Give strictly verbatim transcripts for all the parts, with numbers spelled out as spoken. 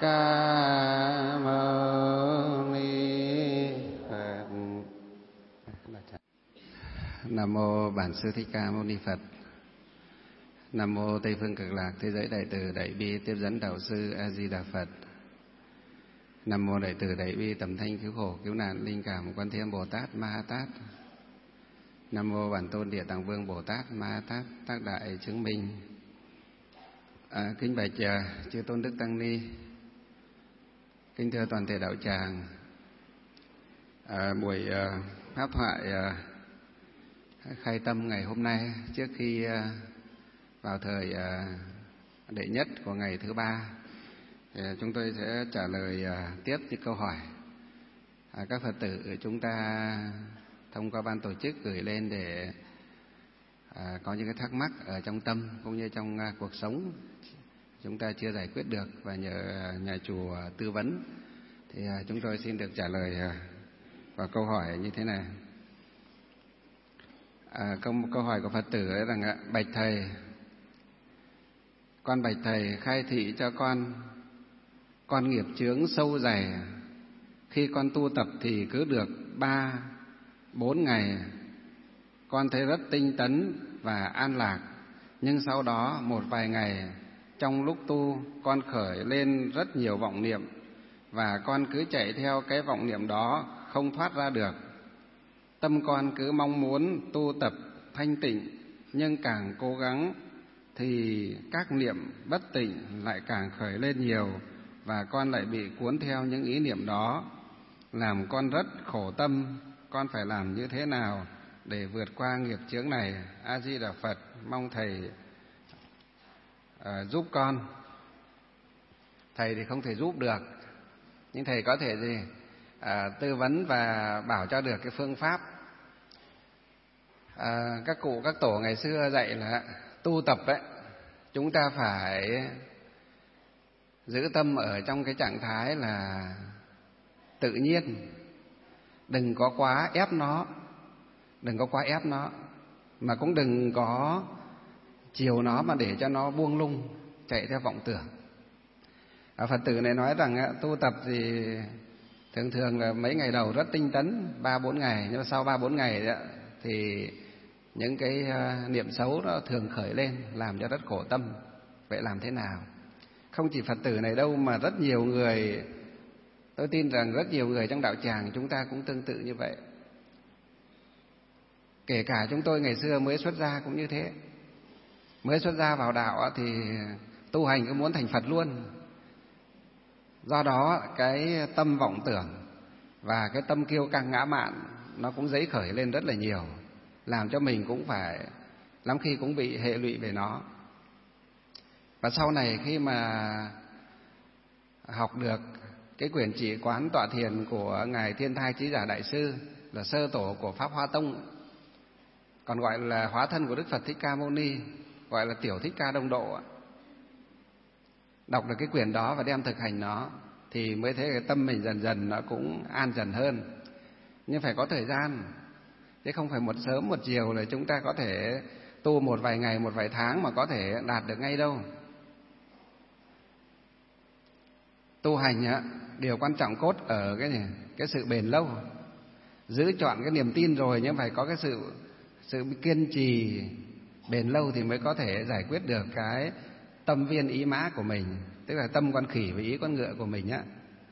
Ca Mâu Ni Phật. Nam mô Bản Sư Thích Ca Mâu Ni Phật. Nam mô Tây Phương Cực Lạc Thế Giới Đại Từ Đại Bi Tiếp Dẫn Đạo Sư A Di Đà Phật. Nam mô Đại Từ Đại Bi Tầm Thanh Cứu Khổ Cứu Nạn Linh Cảm Quan Thế Âm Bồ Tát Ma Ha Tát. Nam mô Bản Tôn Địa Tạng Vương Bồ Tát Ma Ha Tát Tác Đại Chứng Minh. À, kính bạch uh, chư tôn đức tăng ni, kính thưa toàn thể đạo tràng. À, buổi uh, pháp thoại uh, khai tâm ngày hôm nay, trước khi uh, vào thời uh, đệ nhất của ngày thứ ba, thì chúng tôi sẽ trả lời uh, tiếp những câu hỏi à, các Phật tử chúng ta thông qua ban tổ chức gửi lên để à, có những cái thắc mắc ở trong tâm cũng như trong uh, cuộc sống chúng ta chưa giải quyết được và nhờ nhà chùa tư vấn, thì uh, chúng tôi xin được trả lời uh, vào câu hỏi như thế này. À, câu, câu hỏi của Phật tử ấy rằng uh, bạch thầy, con bạch thầy khai thị cho con, con nghiệp chướng sâu dày. Khi con tu tập thì cứ được ba, bốn ngày, con thấy rất tinh tấn và an lạc. Nhưng sau đó một vài ngày, trong lúc tu, con khởi lên rất nhiều vọng niệm, và con cứ chạy theo cái vọng niệm đó, không thoát ra được. Tâm con cứ mong muốn tu tập thanh tịnh, nhưng càng cố gắng thì các niệm bất tịnh lại càng khởi lên nhiều, và con lại bị cuốn theo những ý niệm đó, làm con rất khổ tâm. Con phải làm như thế nào để vượt qua nghiệp chướng này? A Di Đà Phật, mong thầy à, giúp con. Thầy thì không thể giúp được, nhưng thầy có thể gì à, tư vấn và bảo cho được cái phương pháp. À, các cụ các tổ ngày xưa dạy là tu tập ấy, chúng ta phải giữ tâm ở trong cái trạng thái là tự nhiên, đừng có quá ép nó, đừng có quá ép nó, mà cũng đừng có chiều nó mà để cho nó buông lung chạy theo vọng tưởng. À, Phật tử này nói rằng á, tu tập thì thường thường là mấy ngày đầu rất tinh tấn, ba bốn ngày, nhưng mà sau ba bốn ngày á, thì những cái uh, niệm xấu nó thường khởi lên, làm cho rất khổ tâm. Vậy làm thế nào? Không chỉ Phật tử này đâu mà rất nhiều người, tôi tin rằng rất nhiều người trong đạo tràng chúng ta cũng tương tự như vậy. Kể cả chúng tôi ngày xưa mới xuất gia cũng như thế. Mới xuất gia vào đạo thì tu hành cứ muốn thành Phật luôn. Do đó cái tâm vọng tưởng và cái tâm kiêu căng ngã mạn nó cũng dấy khởi lên rất là nhiều, làm cho mình cũng phải lắm khi cũng bị hệ lụy về nó. Và sau này khi mà học được cái quyển chỉ quán tọa thiền của Ngài Thiên Thai Chí Giả Đại Sư, là sơ tổ của Pháp Hoa Tông, còn gọi là hóa thân của Đức Phật Thích Ca Mâu Ni, gọi là Tiểu Thích Ca Đông Độ, đọc được cái quyển đó và đem thực hành nó thì mới thấy cái tâm mình dần dần nó cũng an dần hơn. Nhưng phải có thời gian, chứ không phải một sớm một chiều là chúng ta có thể tu một vài ngày, một vài tháng mà có thể đạt được ngay đâu. Tu hành á, điều quan trọng cốt ở cái này, cái sự bền lâu. Giữ chọn cái niềm tin rồi, nhưng phải có cái sự sự kiên trì bền lâu thì mới có thể giải quyết được cái tâm viên ý mã của mình, tức là tâm con khỉ và ý con ngựa của mình á.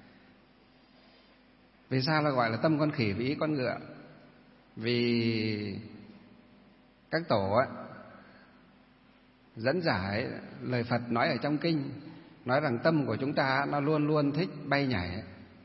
Vì sao là gọi là tâm con khỉ và ý con ngựa? Vì các tổ á, dẫn giải lời Phật nói ở trong kinh, nói rằng tâm của chúng ta nó luôn luôn thích bay nhảy,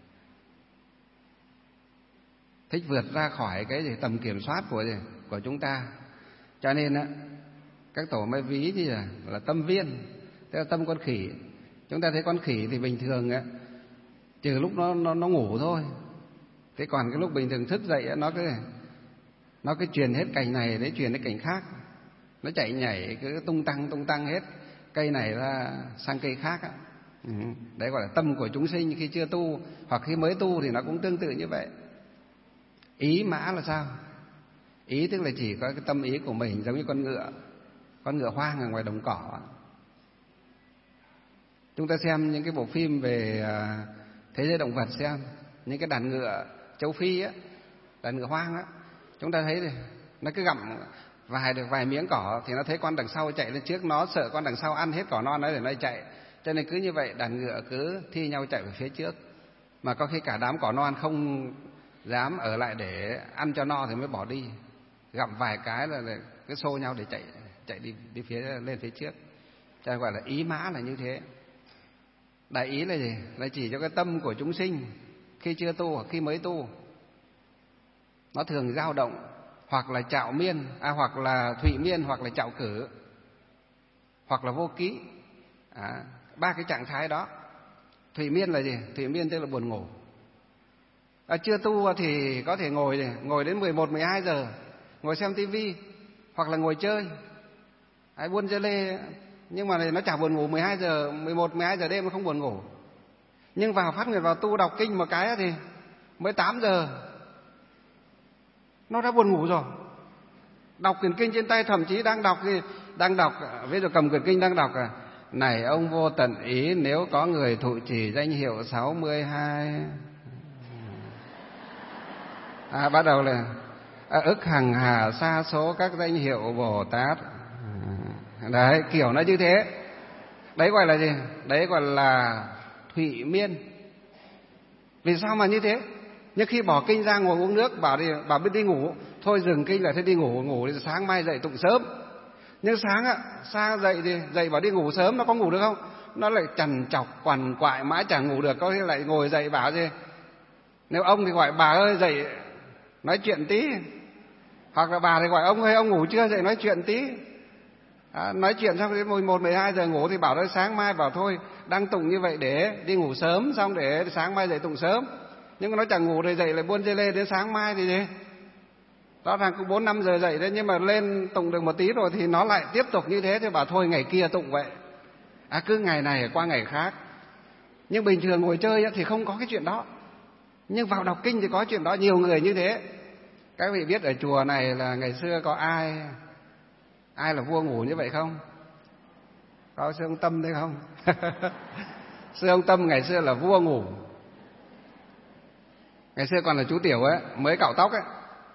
thích vượt ra khỏi cái gì, tầm kiểm soát của gì, của chúng ta. Cho nên á, các tổ mới ví như là, là tâm viên, tức là tâm con khỉ. Chúng ta thấy con khỉ thì bình thường á, trừ lúc nó nó nó ngủ thôi. Thế còn cái lúc bình thường thức dậy á, nó cứ nó cứ truyền hết cành này đến truyền đến cành khác, nó chạy nhảy cứ tung tăng tung tăng hết cây này ra sang cây khác á. Ừ. Đấy gọi là tâm của chúng sinh khi chưa tu, hoặc khi mới tu thì nó cũng tương tự như vậy. Ý mã là sao? Ý tức là chỉ có cái tâm ý của mình, giống như con ngựa, con ngựa hoang ở ngoài đồng cỏ. Chúng ta xem những cái bộ phim về thế giới động vật, xem những cái đàn ngựa châu Phi á, đàn ngựa hoang á, chúng ta thấy nó cứ gặm vài được vài miếng cỏ thì nó thấy con đằng sau chạy lên trước, nó sợ con đằng sau ăn hết cỏ non nó để nó chạy, cho nên cứ như vậy đàn ngựa cứ thi nhau chạy về phía trước, mà có khi cả đám cỏ non không dám ở lại để ăn cho no thì mới bỏ đi, gặm vài cái là cứ xô nhau để chạy chạy đi đi phía lên phía trước. Cho nên gọi là ý mã là như thế. Đại ý là gì? Là chỉ cho cái tâm của chúng sinh khi chưa tu hoặc khi mới tu, nó thường dao động, hoặc là trạo miên, à, hoặc là thụy miên, hoặc là trạo cử, hoặc là vô ký. À, ba cái trạng thái đó. Thụy miên là gì? Thụy miên tức là buồn ngủ. À, chưa tu thì có thể ngồi ngồi đến mười một, mười hai giờ, ngồi xem tivi hoặc là ngồi chơi, à, buôn dơ lê, nhưng mà nó chả buồn ngủ. Mười hai giờ, mười một, mười hai giờ đêm nó không buồn ngủ. Nhưng vào phát nguyện vào tu đọc kinh một cái thì mới tám giờ nó đã buồn ngủ rồi. Đọc quyển kinh trên tay, thậm chí đang đọc thì đang đọc, ví dụ cầm quyển kinh đang đọc, à, này ông vô tận ý, nếu có người thụ trì danh hiệu sáu mươi hai, à, bắt đầu là à, ức hằng hà sa số các danh hiệu Bồ Tát. Đấy, kiểu nó như thế. Đấy gọi là gì? Đấy gọi là thụy miên. Vì sao mà như thế? Nhưng khi bỏ kinh ra ngồi uống nước, bảo đi bảo biết đi ngủ, thôi dừng kinh là thế đi ngủ, ngủ thì sáng mai dậy tụng sớm. Nhưng sáng ạ, sáng dậy thì dậy bảo đi ngủ sớm, nó có ngủ được không? Nó lại trằn trọc quằn quại mãi chẳng ngủ được, có khi lại ngồi dậy bảo gì? Nếu ông thì gọi bà ơi dậy nói chuyện tí, hoặc là bà thì gọi ông ơi ông ngủ chưa, dậy nói chuyện tí. À, nói chuyện xong đến mười một, mười hai giờ ngủ thì bảo thôi sáng mai, bảo thôi đang tụng như vậy để đi ngủ sớm, xong để sáng mai dậy tụng sớm. Nhưng mà nó chẳng ngủ rồi dậy lại buôn dê lê đến sáng mai thì gì? Rõ ràng cũng bốn năm giờ dậy đấy, nhưng mà lên tụng được một tí rồi thì nó lại tiếp tục như thế, thì bảo thôi ngày kia tụng vậy. À, cứ ngày này qua ngày khác. Nhưng bình thường ngồi chơi thì không có cái chuyện đó. Nhưng vào đọc kinh thì có chuyện đó, nhiều người như thế. Các vị biết ở chùa này là ngày xưa có ai ai là vua ngủ như vậy không? Có sư ông Tâm đấy không? Sư ông Tâm ngày xưa là vua ngủ. Ngày xưa còn là chú tiểu ấy, mới cạo tóc ấy.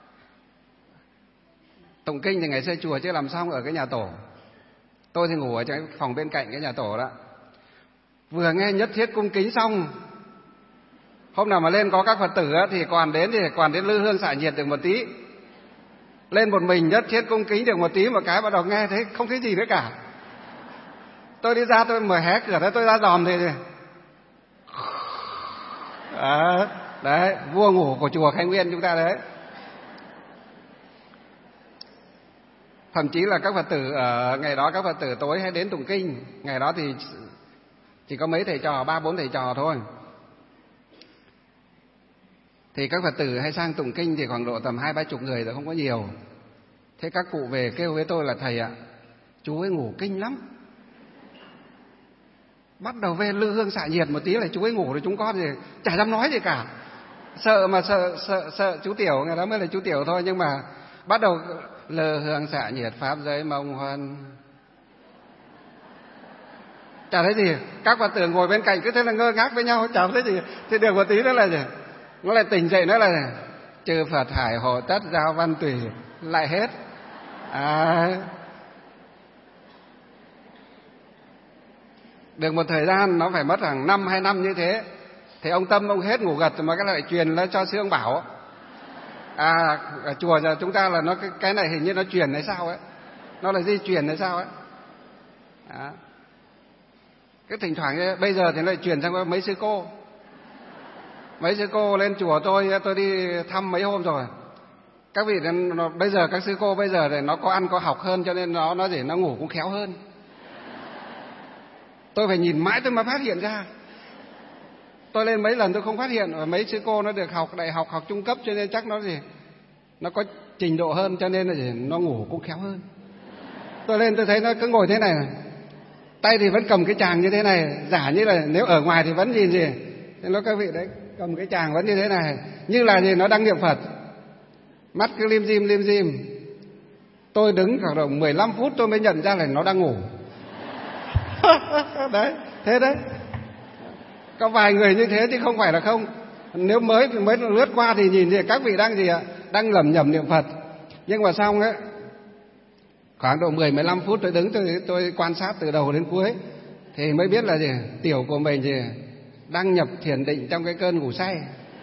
Tụng kinh thì ngày xưa chùa chưa làm xong ở cái nhà tổ. Tôi thì ngủ ở trong phòng bên cạnh cái nhà tổ đó. Vừa nghe nhất thiết cung kính xong, hôm nào mà lên có các Phật tử á, thì còn đến thì còn đến lư hương xả nhiệt được một tí. Lên một mình nhất thiết cung kính được một tí, một cái bắt đầu nghe thấy không thấy gì nữa cả. Tôi đi ra tôi mở hé cửa đó, tôi ra dòm thì à, đấy, vua ngủ của chùa Khai Nguyên chúng ta đấy. Thậm chí là các Phật tử ở ngày đó, các Phật tử tối hay đến tụng kinh. Ngày đó thì chỉ có mấy thầy trò, ba bốn thầy trò thôi. Thì các Phật tử hay sang tụng kinh thì khoảng độ tầm hai ba chục người rồi, không có nhiều. Thế các cụ về kêu với tôi là thầy ạ, chú ấy ngủ kinh lắm. Bắt đầu về lư hương xạ nhiệt một tí là chú ấy ngủ rồi, chúng con thì chả dám nói gì cả. Sợ mà sợ sợ sợ chú tiểu, ngày đó mới là chú tiểu thôi, nhưng mà bắt đầu lư hương xạ nhiệt pháp giới mông huân. Chả thấy gì, các Phật tử ngồi bên cạnh cứ thế là ngơ ngác với nhau, chả thấy gì. Thì được một tí nữa là gì? Nó lại tỉnh dậy nữa là chư Phật hải hộ tất giao văn tùy, lại hết. À, được một thời gian nó phải mất khoảng năm hai năm như thế. Thì ông Tâm ông hết ngủ gật rồi mà cái lại truyền lên cho sư ông Bảo. À, ở chùa giờ chúng ta là nó cái, cái này hình như nó truyền hay sao ấy, nó là di truyền hay sao ấy. Đó. Cái thỉnh thoảng ấy, bây giờ thì nó lại truyền sang mấy sư cô. Mấy sư cô lên chùa tôi, tôi đi thăm mấy hôm rồi. Các vị nó, bây giờ các sư cô bây giờ thì nó có ăn có học hơn, cho nên nó nó gì nó ngủ cũng khéo hơn. Tôi phải nhìn mãi tôi mới phát hiện ra. Tôi lên mấy lần tôi không phát hiện, và mấy sư cô nó được học đại học, học trung cấp, cho nên chắc nó gì nó có trình độ hơn, cho nên là gì nó ngủ cũng khéo hơn. Tôi lên tôi thấy nó cứ ngồi thế này, tay thì vẫn cầm cái chàng như thế này, giả như là nếu ở ngoài thì vẫn nhìn gì. Thế nó các vị đấy cầm cái chàng vẫn như thế này, như là gì nó đang niệm Phật, mắt cứ lim dim lim dim. Tôi đứng khoảng độ mười lăm phút tôi mới nhận ra là nó đang ngủ. Đấy, thế đấy. Có vài người như thế chứ không phải là không. Nếu mới mới lướt qua thì nhìn thì các vị đang gì ạ? Đang lẩm nhẩm niệm Phật. Nhưng mà xong ấy, khoảng độ mười mười lăm phút tôi đứng tôi tôi quan sát từ đầu đến cuối thì mới biết là gì? Tiểu của mình thì đang nhập thiền định trong cái cơn ngủ say.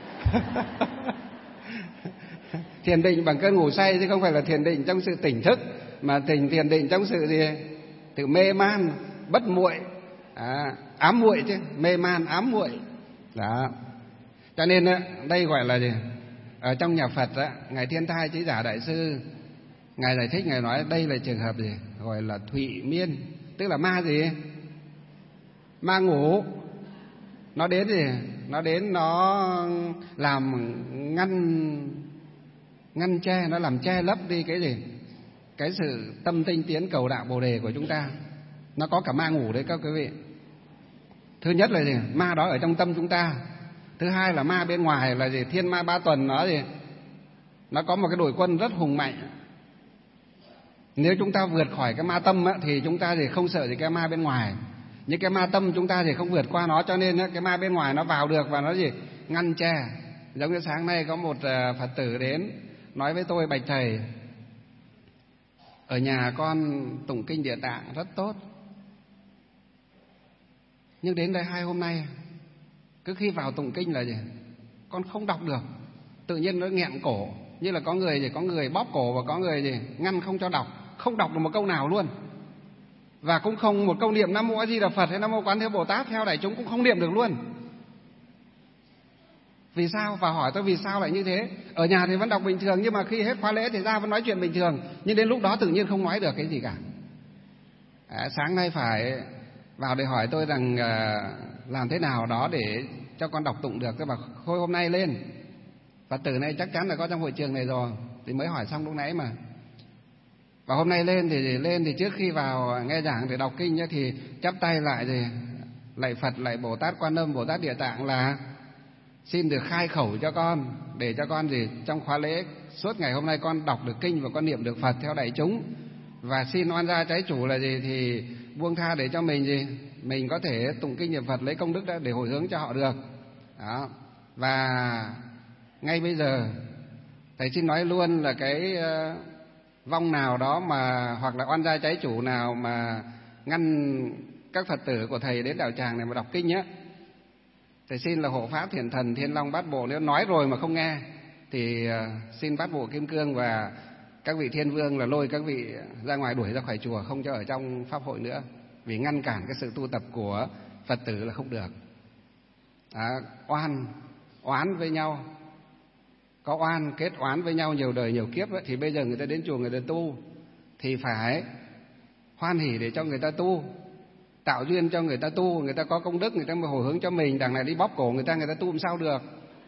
Thiền định bằng cơn ngủ say chứ không phải là thiền định trong sự tỉnh thức, mà thiền thiền định trong sự gì? Sự mê man, bất muội, à, ám muội chứ, mê man ám muội. Đó. Cho nên đây gọi là gì? Ở trong nhà Phật á, ngài Thiên Thai Chí Giả Đại sư ngài giải thích, ngài nói đây là trường hợp gì? Gọi là thụy miên, tức là ma gì? Ma ngủ. Nó đến gì? Nó đến nó làm ngăn ngăn che, nó làm che lấp đi cái gì? Cái sự tâm tinh tiến cầu đạo Bồ đề của chúng ta. Nó có cả ma ngủ đấy các quý vị. Thứ nhất là gì? Ma đó ở trong tâm chúng ta. Thứ hai là ma bên ngoài là gì? Thiên ma ba tuần nó gì? Nó có một cái đội quân rất hùng mạnh. Nếu chúng ta vượt khỏi cái ma tâm á, thì chúng ta thì không sợ gì cái ma bên ngoài. Nhưng cái ma tâm chúng ta thì không vượt qua nó, cho nên á, cái ma bên ngoài nó vào được và nó gì? Ngăn che. Giống như sáng nay có một Phật tử đến nói với tôi: bạch thầy, ở nhà con tụng kinh Địa Tạng rất tốt, nhưng đến đây hai hôm nay cứ khi vào tụng kinh là gì? Con không đọc được, tự nhiên nó nghẹn cổ, như là có người gì, có người bóp cổ và có người gì ngăn không cho đọc, không đọc được một câu nào luôn. Và cũng không một câu niệm Nam Mô A Di Đà Phật hay Nam Mô Quán Thế Bồ Tát theo đại chúng cũng không niệm được luôn. Vì sao? Và hỏi tôi vì sao lại như thế? Ở nhà thì vẫn đọc bình thường, nhưng mà khi hết khóa lễ thì ra vẫn nói chuyện bình thường, nhưng đến lúc đó tự nhiên không nói được cái gì cả. À, sáng nay phải vào để hỏi tôi rằng à, làm thế nào đó để cho con đọc tụng được. Tôi bảo thôi hôm nay lên. Phật tử này chắc chắn là có trong hội trường này rồi, thì mới hỏi xong lúc nãy mà. Và hôm nay lên thì lên thì trước khi vào nghe giảng để đọc kinh thì chắp tay lại thì lạy Phật, lạy Bồ Tát Quan Âm, Bồ Tát Địa Tạng là xin được khai khẩu cho con, để cho con gì trong khóa lễ suốt ngày hôm nay con đọc được kinh và con niệm được Phật theo đại chúng. Và xin oan gia trái chủ là gì thì buông tha để cho mình gì mình có thể tụng kinh niệm Phật lấy công đức đó để hồi hướng cho họ được. Đó. Và ngay bây giờ thầy xin nói luôn là cái uh, vong nào đó mà hoặc là oan gia trái chủ nào mà ngăn các Phật tử của thầy đến đạo tràng này mà đọc kinh nhé, thầy xin là hộ pháp Thiện Thần Thiên Long Bát Bộ, nếu nói rồi mà không nghe thì uh, xin Bát Bộ Kim Cương và các vị thiên vương là lôi các vị ra ngoài, đuổi ra khỏi chùa, không cho ở trong pháp hội nữa, vì ngăn cản cái sự tu tập của Phật tử là không được. À, oan oán với nhau, có oan kết oán với nhau nhiều đời nhiều kiếp ấy, thì bây giờ người ta đến chùa người ta tu thì phải hoan hỉ để cho người ta tu, tạo duyên cho người ta tu, người ta có công đức người ta mới hồi hướng cho mình. Đằng này đi bóp cổ người ta, người ta tu làm sao được.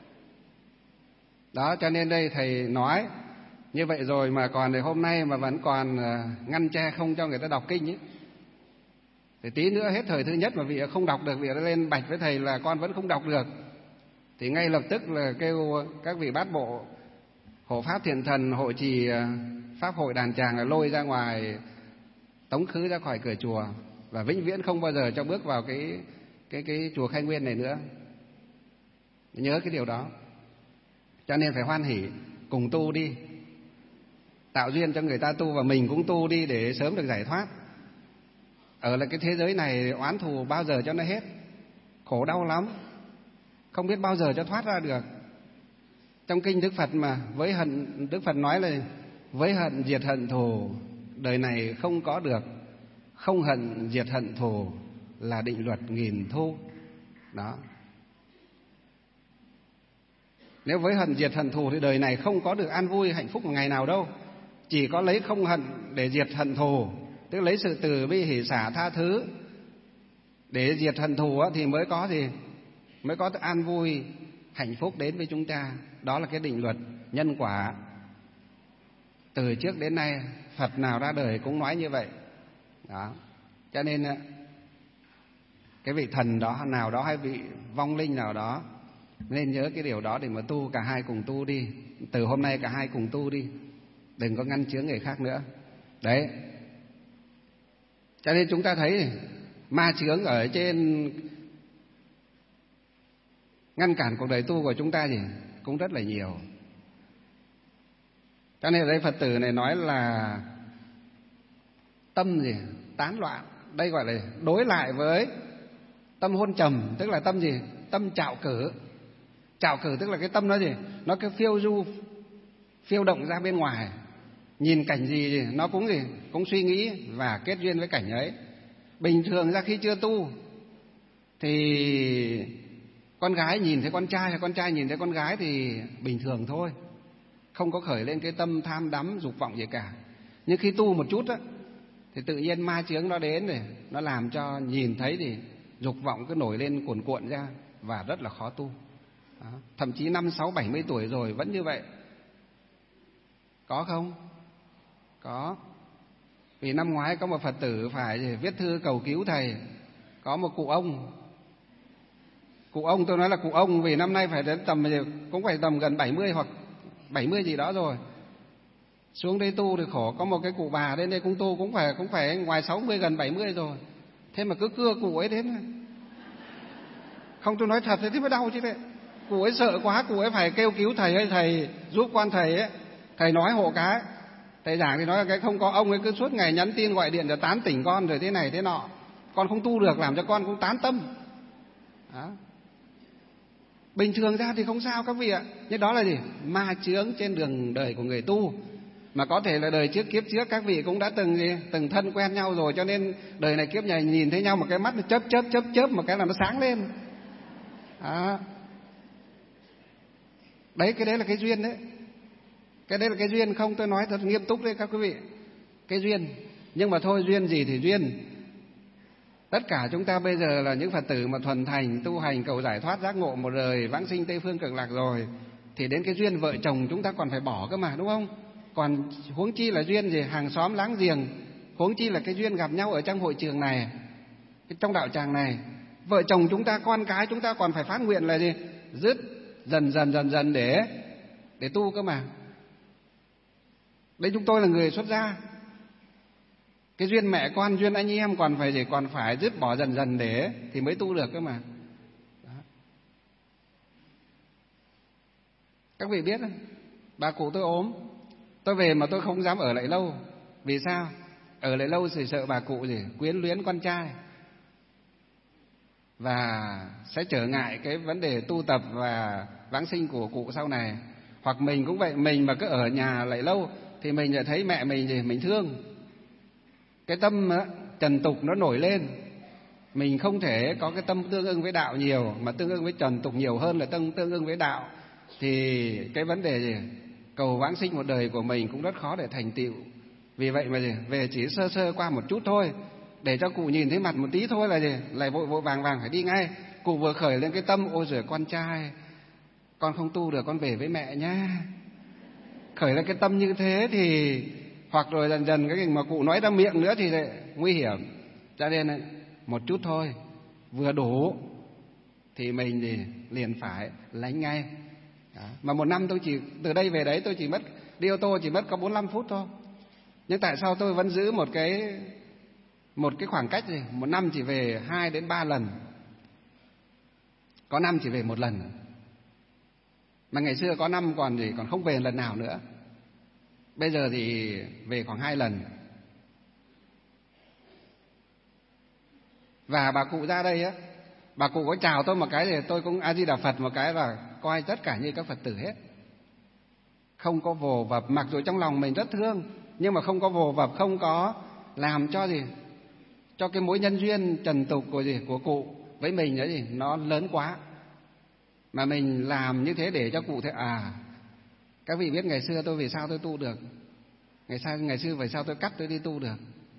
Đó, cho nên đây thầy nói như vậy rồi mà còn để hôm nay mà vẫn còn ngăn che không cho người ta đọc kinh ấy, thì tí nữa hết thời thứ nhất mà vị không đọc được, vị đã lên bạch với thầy là con vẫn không đọc được, thì ngay lập tức là kêu các vị Bát Bộ, hộ pháp Thiện Thần, hộ trì pháp hội đàn tràng là lôi ra ngoài, tống khứ ra khỏi cửa chùa, và vĩnh viễn không bao giờ cho bước vào cái cái cái chùa Khai Nguyên này nữa. Nhớ cái điều đó. Cho nên phải hoan hỉ cùng tu đi, tạo duyên cho người ta tu và mình cũng tu đi để sớm được giải thoát. Ở là cái thế giới này oán thù bao giờ cho nó hết, khổ đau lắm, không biết bao giờ cho thoát ra được. Trong kinh Đức Phật mà với hận, Đức Phật nói là với hận diệt hận thù, đời này không có được. Không hận diệt hận thù là định luật nghìn thu. Đó. Nếu với hận diệt hận thù thì đời này không có được an vui hạnh phúc một ngày nào đâu. Chỉ có lấy không hận để diệt hận thù, tức lấy sự từ bi hỷ xả tha thứ để diệt hận thù thì mới có gì? Mới có an vui hạnh phúc đến với chúng ta. Đó là cái định luật nhân quả. Từ trước đến nay Phật nào ra đời cũng nói như vậy. Đó. Cho nên cái vị thần đó nào đó hay vị vong linh nào đó nên nhớ cái điều đó để mà tu, cả hai cùng tu đi. Từ hôm nay cả hai cùng tu đi, đừng có ngăn chướng người khác nữa. Đấy. Cho nên chúng ta thấy ma chướng ở trên ngăn cản cuộc đời tu của chúng ta gì cũng rất là nhiều. Cho nên ở đây Phật tử này nói là tâm gì tán loạn, đây gọi là đối lại với tâm hôn trầm, tức là tâm gì? Tâm trạo cử. Trạo cử tức là cái tâm nó gì? Nó cứ phiêu du, phiêu động ra bên ngoài, nhìn cảnh gì, gì nó cũng gì cũng suy nghĩ và kết duyên với cảnh ấy. Bình thường ra khi chưa tu thì con gái nhìn thấy con trai hay con trai nhìn thấy con gái thì bình thường thôi, không có khởi lên cái tâm tham đắm dục vọng gì cả. Nhưng khi tu một chút á thì tự nhiên ma chướng nó đến rồi, nó làm cho nhìn thấy thì dục vọng cứ nổi lên cuồn cuộn ra và rất là khó tu. Đó. Thậm chí năm sáu bảy mươi tuổi rồi vẫn như vậy. Có không? Có. Vì năm ngoái có một Phật tử phải viết thư cầu cứu thầy, có một cụ ông. Cụ ông, tôi nói là cụ ông vì năm nay phải đến tầm cũng phải tầm gần bảy mươi hoặc bảy mươi gì đó rồi. Xuống đây tu thì khổ, có một cái cụ bà đến đây cũng tu cũng phải cũng phải ngoài sáu mươi gần bảy mươi rồi. Thế mà cứ cưa cụ ấy đến. Không, tôi nói thật thế mới đau chứ đấy. Cụ ấy sợ quá, cụ ấy phải kêu cứu thầy ơi, thầy giúp con thầy ấy. Thầy nói hộ cái. Thầy giảng thì nói là cái không có, ông ấy cứ suốt ngày nhắn tin gọi điện để tán tỉnh con rồi thế này thế nọ. Con không tu được, làm cho con cũng tán tâm. Đó. Bình thường ra thì không sao các vị ạ. Nhưng đó là gì? Ma chướng trên đường đời của người tu. Mà có thể là đời trước kiếp trước các vị cũng đã từng gì? Từng thân quen nhau rồi, cho nên đời này kiếp này nhìn thấy nhau một cái mắt nó chớp chớp chớp chớp một cái là nó sáng lên. Đó. Đấy, cái đấy là cái duyên đấy. Cái đấy là cái duyên, không tôi nói thật nghiêm túc đấy các quý vị. Cái duyên. Nhưng mà thôi, duyên gì thì duyên. Tất cả chúng ta bây giờ là những Phật tử mà thuần thành tu hành cầu giải thoát giác ngộ một đời vãng sinh Tây Phương Cực Lạc rồi, thì đến cái duyên vợ chồng chúng ta còn phải bỏ cơ mà, đúng không? Còn huống chi là duyên gì hàng xóm láng giềng, huống chi là cái duyên gặp nhau ở trong hội trường này, trong đạo tràng này. Vợ chồng chúng ta, con cái chúng ta còn phải phát nguyện là gì? Dứt dần dần dần dần để để tu cơ mà. Đấy, chúng tôi là người xuất gia. Cái duyên mẹ con, duyên anh em còn phải gì? Còn phải dứt bỏ dần dần để thì mới tu được cơ mà. Đó. Các vị biết không? Bà cụ tôi ốm, tôi về mà tôi không dám ở lại lâu. Vì sao? Ở lại lâu thì sợ bà cụ gì? Quyến luyến con trai, và sẽ trở ngại cái vấn đề tu tập và vãng sinh của cụ sau này. Hoặc mình cũng vậy, mình mà cứ ở nhà lại lâu thì mình lại thấy mẹ mình gì? Mình thương. Cái tâm trần tục nó nổi lên. Mình không thể có cái tâm tương ưng với đạo nhiều, mà tương ưng với trần tục nhiều hơn là tương, tương ưng với đạo. Thì cái vấn đề gì? Cầu vãng sinh một đời của mình cũng rất khó để thành tựu. Vì vậy mà gì? Về chỉ sơ sơ qua một chút thôi, để cho cụ nhìn thấy mặt một tí thôi là gì? Lại vội vội vàng vàng phải đi ngay. Cụ vừa khởi lên cái tâm, ôi giời con trai, con không tu được, con về với mẹ nhá. Khởi lên cái tâm như thế thì, hoặc rồi dần dần cái mà cụ nói ra miệng nữa thì lại nguy hiểm. Cho nên một chút thôi, vừa đủ thì mình thì liền phải lánh ngay. Đó. Mà một năm tôi chỉ, từ đây về đấy tôi chỉ mất, đi ô tô chỉ mất có bốn mươi lăm phút thôi. Nhưng tại sao tôi vẫn giữ một cái một cái khoảng cách gì? Một năm chỉ về hai đến ba lần, có năm chỉ về một lần. Mà ngày xưa có năm còn gì còn không về lần nào nữa. Bây giờ thì về khoảng hai lần. Và bà cụ ra đây á, bà cụ có chào tôi một cái thì tôi cũng A Di Đà Phật một cái và coi tất cả như các Phật tử hết. Không có vồ vập, mặc dù trong lòng mình rất thương, nhưng mà không có vồ vập, không có làm cho gì, cho cái mối nhân duyên trần tục của gì của cụ với mình nữa gì nó lớn quá. Mà mình làm như thế để cho cụ thấy à, các vị biết ngày xưa tôi vì sao tôi tu được, ngày sao ngày xưa vì sao tôi cắt tôi đi tu được.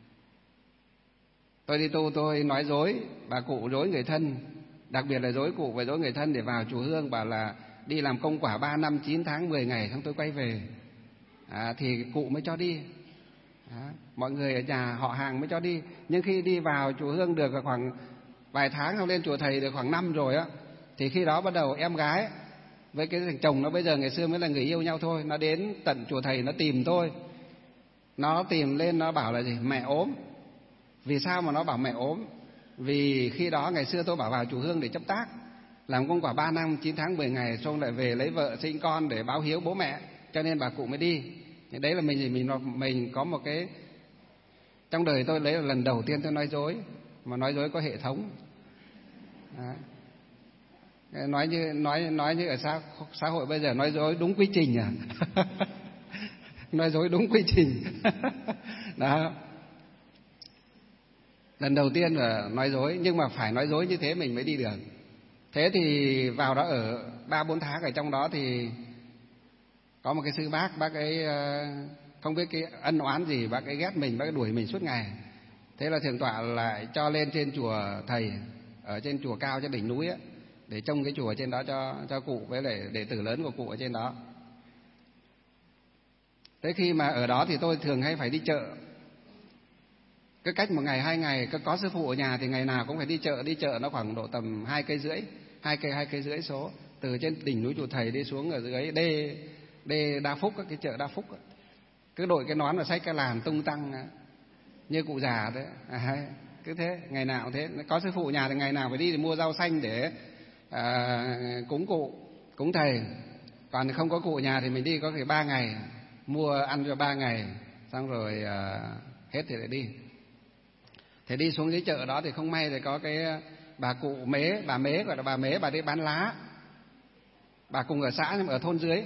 Tôi đi tu tôi nói dối bà cụ, dối người thân, đặc biệt là dối cụ và dối người thân để vào chùa Hương, bảo là đi làm công quả ba năm chín tháng mười ngày xong tôi quay về, à, thì cụ mới cho đi. Đó. Mọi người ở nhà họ hàng mới cho đi. Nhưng khi đi vào chùa Hương được khoảng vài tháng, xong lên chùa thầy được khoảng năm rồi á, thì khi đó bắt đầu em gái với cái thằng chồng nó bây giờ ngày xưa mới là người yêu nhau thôi, nó đến tận chùa thầy nó tìm tôi. Nó tìm lên nó bảo là gì? Mẹ ốm. Vì sao mà nó bảo mẹ ốm? Vì khi đó ngày xưa tôi bảo vào chùa Hương để chấp tác, Làm công quả ba năm, chín tháng, mười ngày, xong lại về lấy vợ sinh con để báo hiếu bố mẹ, cho nên bà cụ mới đi. Thì đấy là mình mình mình có một cái, trong đời tôi lấy là lần đầu tiên tôi nói dối, mà nói dối có hệ thống. Đấy. Nói như nói nói như ở xã xã hội bây giờ nói dối đúng quy trình à? Nói dối đúng quy trình. Đó. Lần đầu tiên là nói dối, nhưng mà phải nói dối như thế mình mới đi được. Thế thì vào đó ở ba bốn tháng, ở trong đó thì có một cái sư bác, bác ấy không biết cái ân oán gì, bác ấy ghét mình, bác ấy đuổi mình suốt ngày. Thế là thượng tọa lại cho lên trên chùa thầy, ở trên chùa cao trên đỉnh núi ấy, để trông cái chùa trên đó cho cho cụ với lại đệ tử lớn của cụ ở trên đó. Thế khi mà ở đó thì tôi thường hay phải đi chợ. Cứ cách một ngày hai ngày, có sư phụ ở nhà thì ngày nào cũng phải đi chợ. Đi chợ nó khoảng độ tầm hai cây rưỡi, hai cây hai cây rưỡi số, từ trên đỉnh núi chùa thầy đi xuống ở dưới đê đê Đa Phúc, cái chợ Đa Phúc. Cứ đội cái nón và xách cái làn tung tăng như cụ già đấy. À, cứ thế, ngày nào cũng thế. Có sư phụ ở nhà thì ngày nào phải đi để mua rau xanh để à, cúng cụ, cúng thầy. Còn không có cụ ở nhà thì mình đi có thể ba ngày, mua ăn cho ba ngày, xong rồi à, hết thì lại đi. Thế đi xuống dưới chợ đó thì không may thì có cái bà cụ Mế, bà Mế gọi là bà Mế, bà đi bán lá. Bà cùng ở xã nhưng mà ở thôn dưới.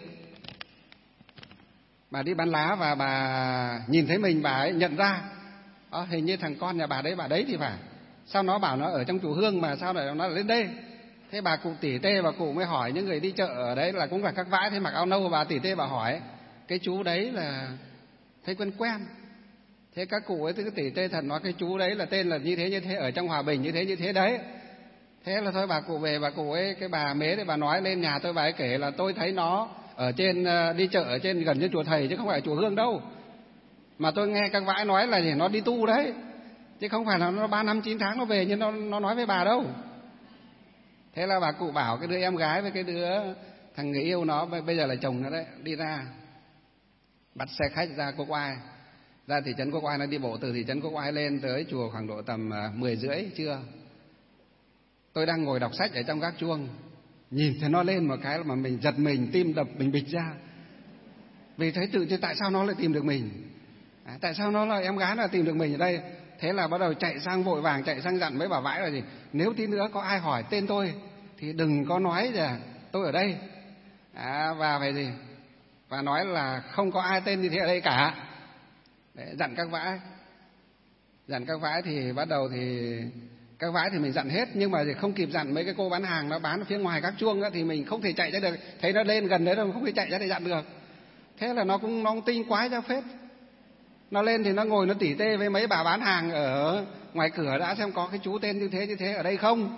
Bà đi bán lá và bà nhìn thấy mình, bà ấy nhận ra à, hình như thằng con nhà bà đấy, bà đấy thì phải. Sao nó bảo nó ở trong chùa Hương mà sao lại nó lên đây? Thế bà cụ tỉ tê, bà cụ mới hỏi những người đi chợ ở đấy là cũng là các vãi, thế mặc áo nâu, bà tỉ tê bà hỏi cái chú đấy là thấy quen quen. Thế các cụ ấy cứ tỉ tê thật, nói cái chú đấy là tên là như thế như thế, ở trong Hòa Bình như thế như thế đấy. Thế là thôi bà cụ về, bà cụ ấy, cái bà Mế thì bà nói lên nhà tôi, bà ấy kể là tôi thấy nó ở trên, đi chợ ở trên gần như chùa thầy chứ không phải chùa Hương đâu. Mà tôi nghe các vãi nói là gì, nó đi tu đấy, chứ không phải là nó ba năm chín tháng nó về như nó nó nói với bà đâu. Thế là bà cụ bảo cái đứa em gái với cái đứa thằng người yêu nó, bây giờ là chồng nó đấy, đi ra bắt xe khách ra Quốc Oai, ra thị trấn Quốc Oai. Nó đi bộ từ thị trấn Quốc Oai lên tới chùa khoảng độ tầm mười rưỡi trưa. Tôi đang ngồi đọc sách ở trong gác chuông, nhìn thấy nó lên một cái mà mình giật mình, tim đập bình bịch ra. Vì thấy tự nhiên tại sao nó lại tìm được mình, à, tại sao nó là em gái là tìm được mình ở đây. Thế là bắt đầu chạy sang, vội vàng chạy sang dặn mấy bà vãi là gì, nếu tí nữa có ai hỏi tên tôi thì đừng có nói là tôi ở đây, à, và phải gì, và nói là không có ai tên như thế ở đây cả. Để dặn các vãi. Dặn các vãi thì bắt đầu thì các vãi thì mình dặn hết, nhưng mà thì không kịp dặn mấy cái cô bán hàng nó bán ở phía ngoài các chuông đó, thì mình không thể chạy ra được. Thấy nó lên gần đấy đâu, không thể chạy ra để dặn được. Thế là nó cũng nó cũng tinh quái ra phết. Nó lên thì nó ngồi nó tỉ tê với mấy bà bán hàng ở ngoài cửa đã xem có cái chú tên như thế như thế ở đây không.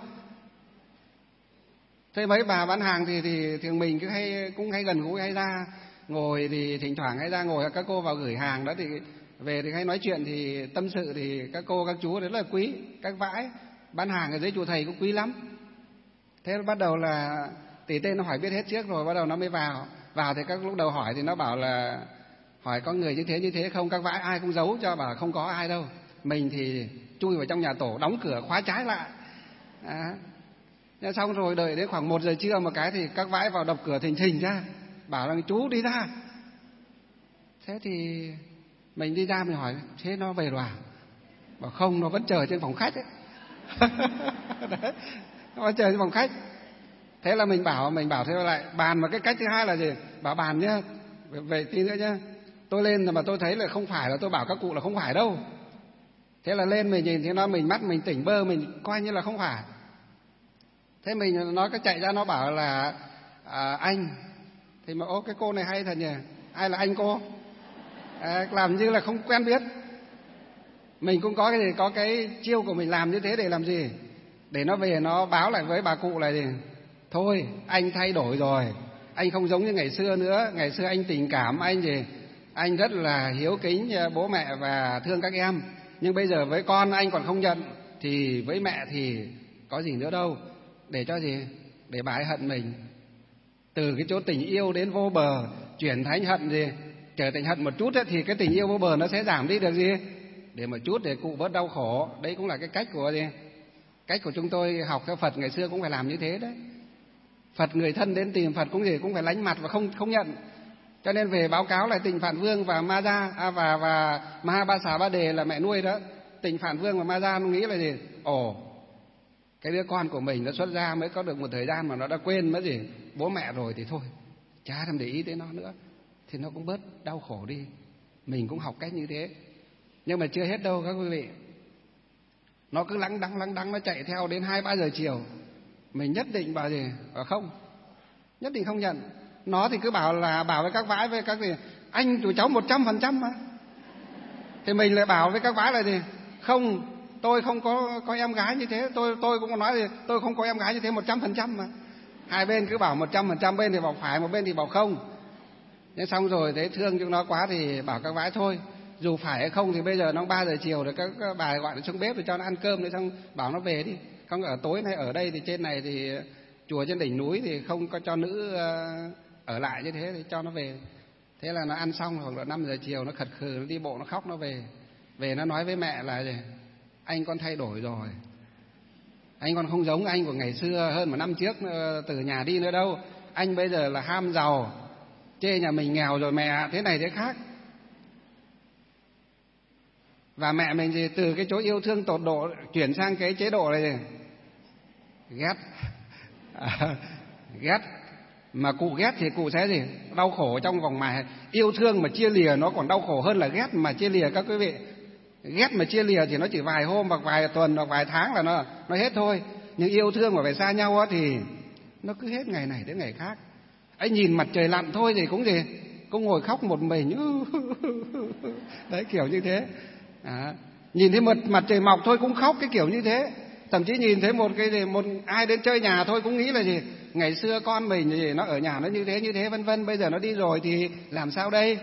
Thế mấy bà bán hàng thì thì thì mình cứ hay cũng hay gần gũi, hay ra ngồi, thì thỉnh thoảng hay ra ngồi các cô vào gửi hàng đó, thì về thì hay nói chuyện thì tâm sự, thì các cô các chú rất là quý. Các vãi bán hàng ở dưới chùa thầy cũng quý lắm. Thế bắt đầu là tỉ tên nó hỏi biết hết trước rồi bắt đầu nó mới vào. Vào thì các lúc đầu hỏi thì nó bảo là hỏi có người như thế như thế không. Các vãi ai cũng giấu cho, bảo không có ai đâu. Mình thì chui vào trong nhà tổ, đóng cửa khóa trái lại. À, xong rồi đợi đến khoảng một giờ trưa một cái thì các vãi vào đập cửa thình thình ra, bảo là chú đi ra. Thế thì mình đi ra, mình hỏi thế nó về rồi à? Bảo không, nó vẫn chờ trên phòng khách ấy. Đấy, nó vẫn chờ trên phòng khách. Thế là mình bảo mình bảo thế lại bàn. Mà cái cách thứ hai là gì, bảo bàn nhá, về, về tí nữa nhá, tôi lên mà tôi thấy là không phải, là tôi bảo các cụ là không phải đâu. Thế là lên mình nhìn thấy nó, mình mắt mình tỉnh bơ, mình coi như là không phải. Thế mình nói cái chạy ra, nó bảo là à, anh. Thì mà ô cái cô này hay thật nhỉ, ai là anh cô, à, làm như là không quen biết. Mình cũng có cái gì, có cái chiêu của mình làm như thế để làm gì, để nó về nó báo lại với bà cụ là gì, thôi anh thay đổi rồi, anh không giống như ngày xưa nữa. Ngày xưa anh tình cảm, anh gì, anh rất là hiếu kính bố mẹ và thương các em, nhưng bây giờ với con anh còn không nhận, thì với mẹ thì có gì nữa đâu. Để cho gì, để bà ấy hận mình. Từ cái chỗ tình yêu đến vô bờ chuyển thành hận gì, trở thành hận một chút ấy, thì cái tình yêu vô bờ nó sẽ giảm đi được gì, để một chút để cụ bớt đau khổ. Đấy cũng là cái cách của gì, cách của chúng tôi học theo Phật ngày xưa cũng phải làm như thế đấy. Phật người thân đến tìm Phật cũng gì cũng phải lánh mặt và không không nhận. Cho nên về báo cáo lại Tịnh Phạn Vương và Ma Gia à, và và Ma Ba Xà Ba Đề là mẹ nuôi đó. Tịnh Phạn Vương và Ma Gia nó nghĩ là gì? Ồ, cái đứa con của mình nó xuất gia mới có được một thời gian mà nó đã quên mất gì bố mẹ rồi thì thôi, chả thèm để ý tới nó nữa, thì nó cũng bớt đau khổ đi. Mình cũng học cách như thế. Nhưng mà chưa hết đâu các quý vị. Nó cứ lắng đắng lắng đắng nó chạy theo đến hai ba giờ chiều. Mình nhất định bảo gì? Bảo không. Nhất định không nhận. Nó thì cứ bảo là bảo với các vãi với các gì, anh tụi cháu một trăm phần trăm mà. Thì mình lại bảo với các vãi là gì? Không, tôi không có có em gái như thế, tôi tôi cũng có nói gì, tôi không có em gái như thế một trăm phần trăm mà. Hai bên cứ bảo một trăm phần trăm, bên thì bảo phải, một bên thì bảo không. Thế xong rồi thấy thương chúng nó quá thì bảo các vãi thôi, dù phải hay không thì bây giờ nó ba giờ chiều rồi, các, các bà gọi nó xuống bếp để cho nó ăn cơm, để xong bảo nó về đi. Không ở tối nay ở đây thì trên này thì chùa trên đỉnh núi thì không có cho nữ ở lại như thế, thì cho nó về. Thế là nó ăn xong hoặc là năm giờ chiều nó khật khừ, nó đi bộ nó khóc nó về. Về nó nói với mẹ là gì? Anh con thay đổi rồi. Anh con không giống anh của ngày xưa hơn một năm trước từ nhà đi nữa đâu. Anh bây giờ là ham giàu, chê nhà mình nghèo rồi mẹ, thế này thế khác. Và mẹ mình thì từ cái chỗ yêu thương tột độ chuyển sang cái chế độ này gì? Ghét. À, ghét. Mà cụ ghét thì cụ sẽ gì? Đau khổ trong vòng mà yêu thương mà chia lìa nó còn đau khổ hơn là ghét mà chia lìa các quý vị. Ghét mà chia lìa thì nó chỉ vài hôm hoặc vài tuần hoặc vài tháng là nó nó hết thôi. Nhưng yêu thương mà phải xa nhau á thì nó cứ hết ngày này đến ngày khác. Ấy nhìn mặt trời lặn thôi thì cũng gì? Cũng ngồi khóc một mình. Đấy kiểu như thế. À, nhìn thấy một mặt trời mọc thôi cũng khóc cái kiểu như thế. Thậm chí nhìn thấy một cái gì, một ai đến chơi nhà thôi cũng nghĩ là gì? Ngày xưa con mình gì nó ở nhà nó như thế như thế vân vân, bây giờ nó đi rồi thì làm sao đây?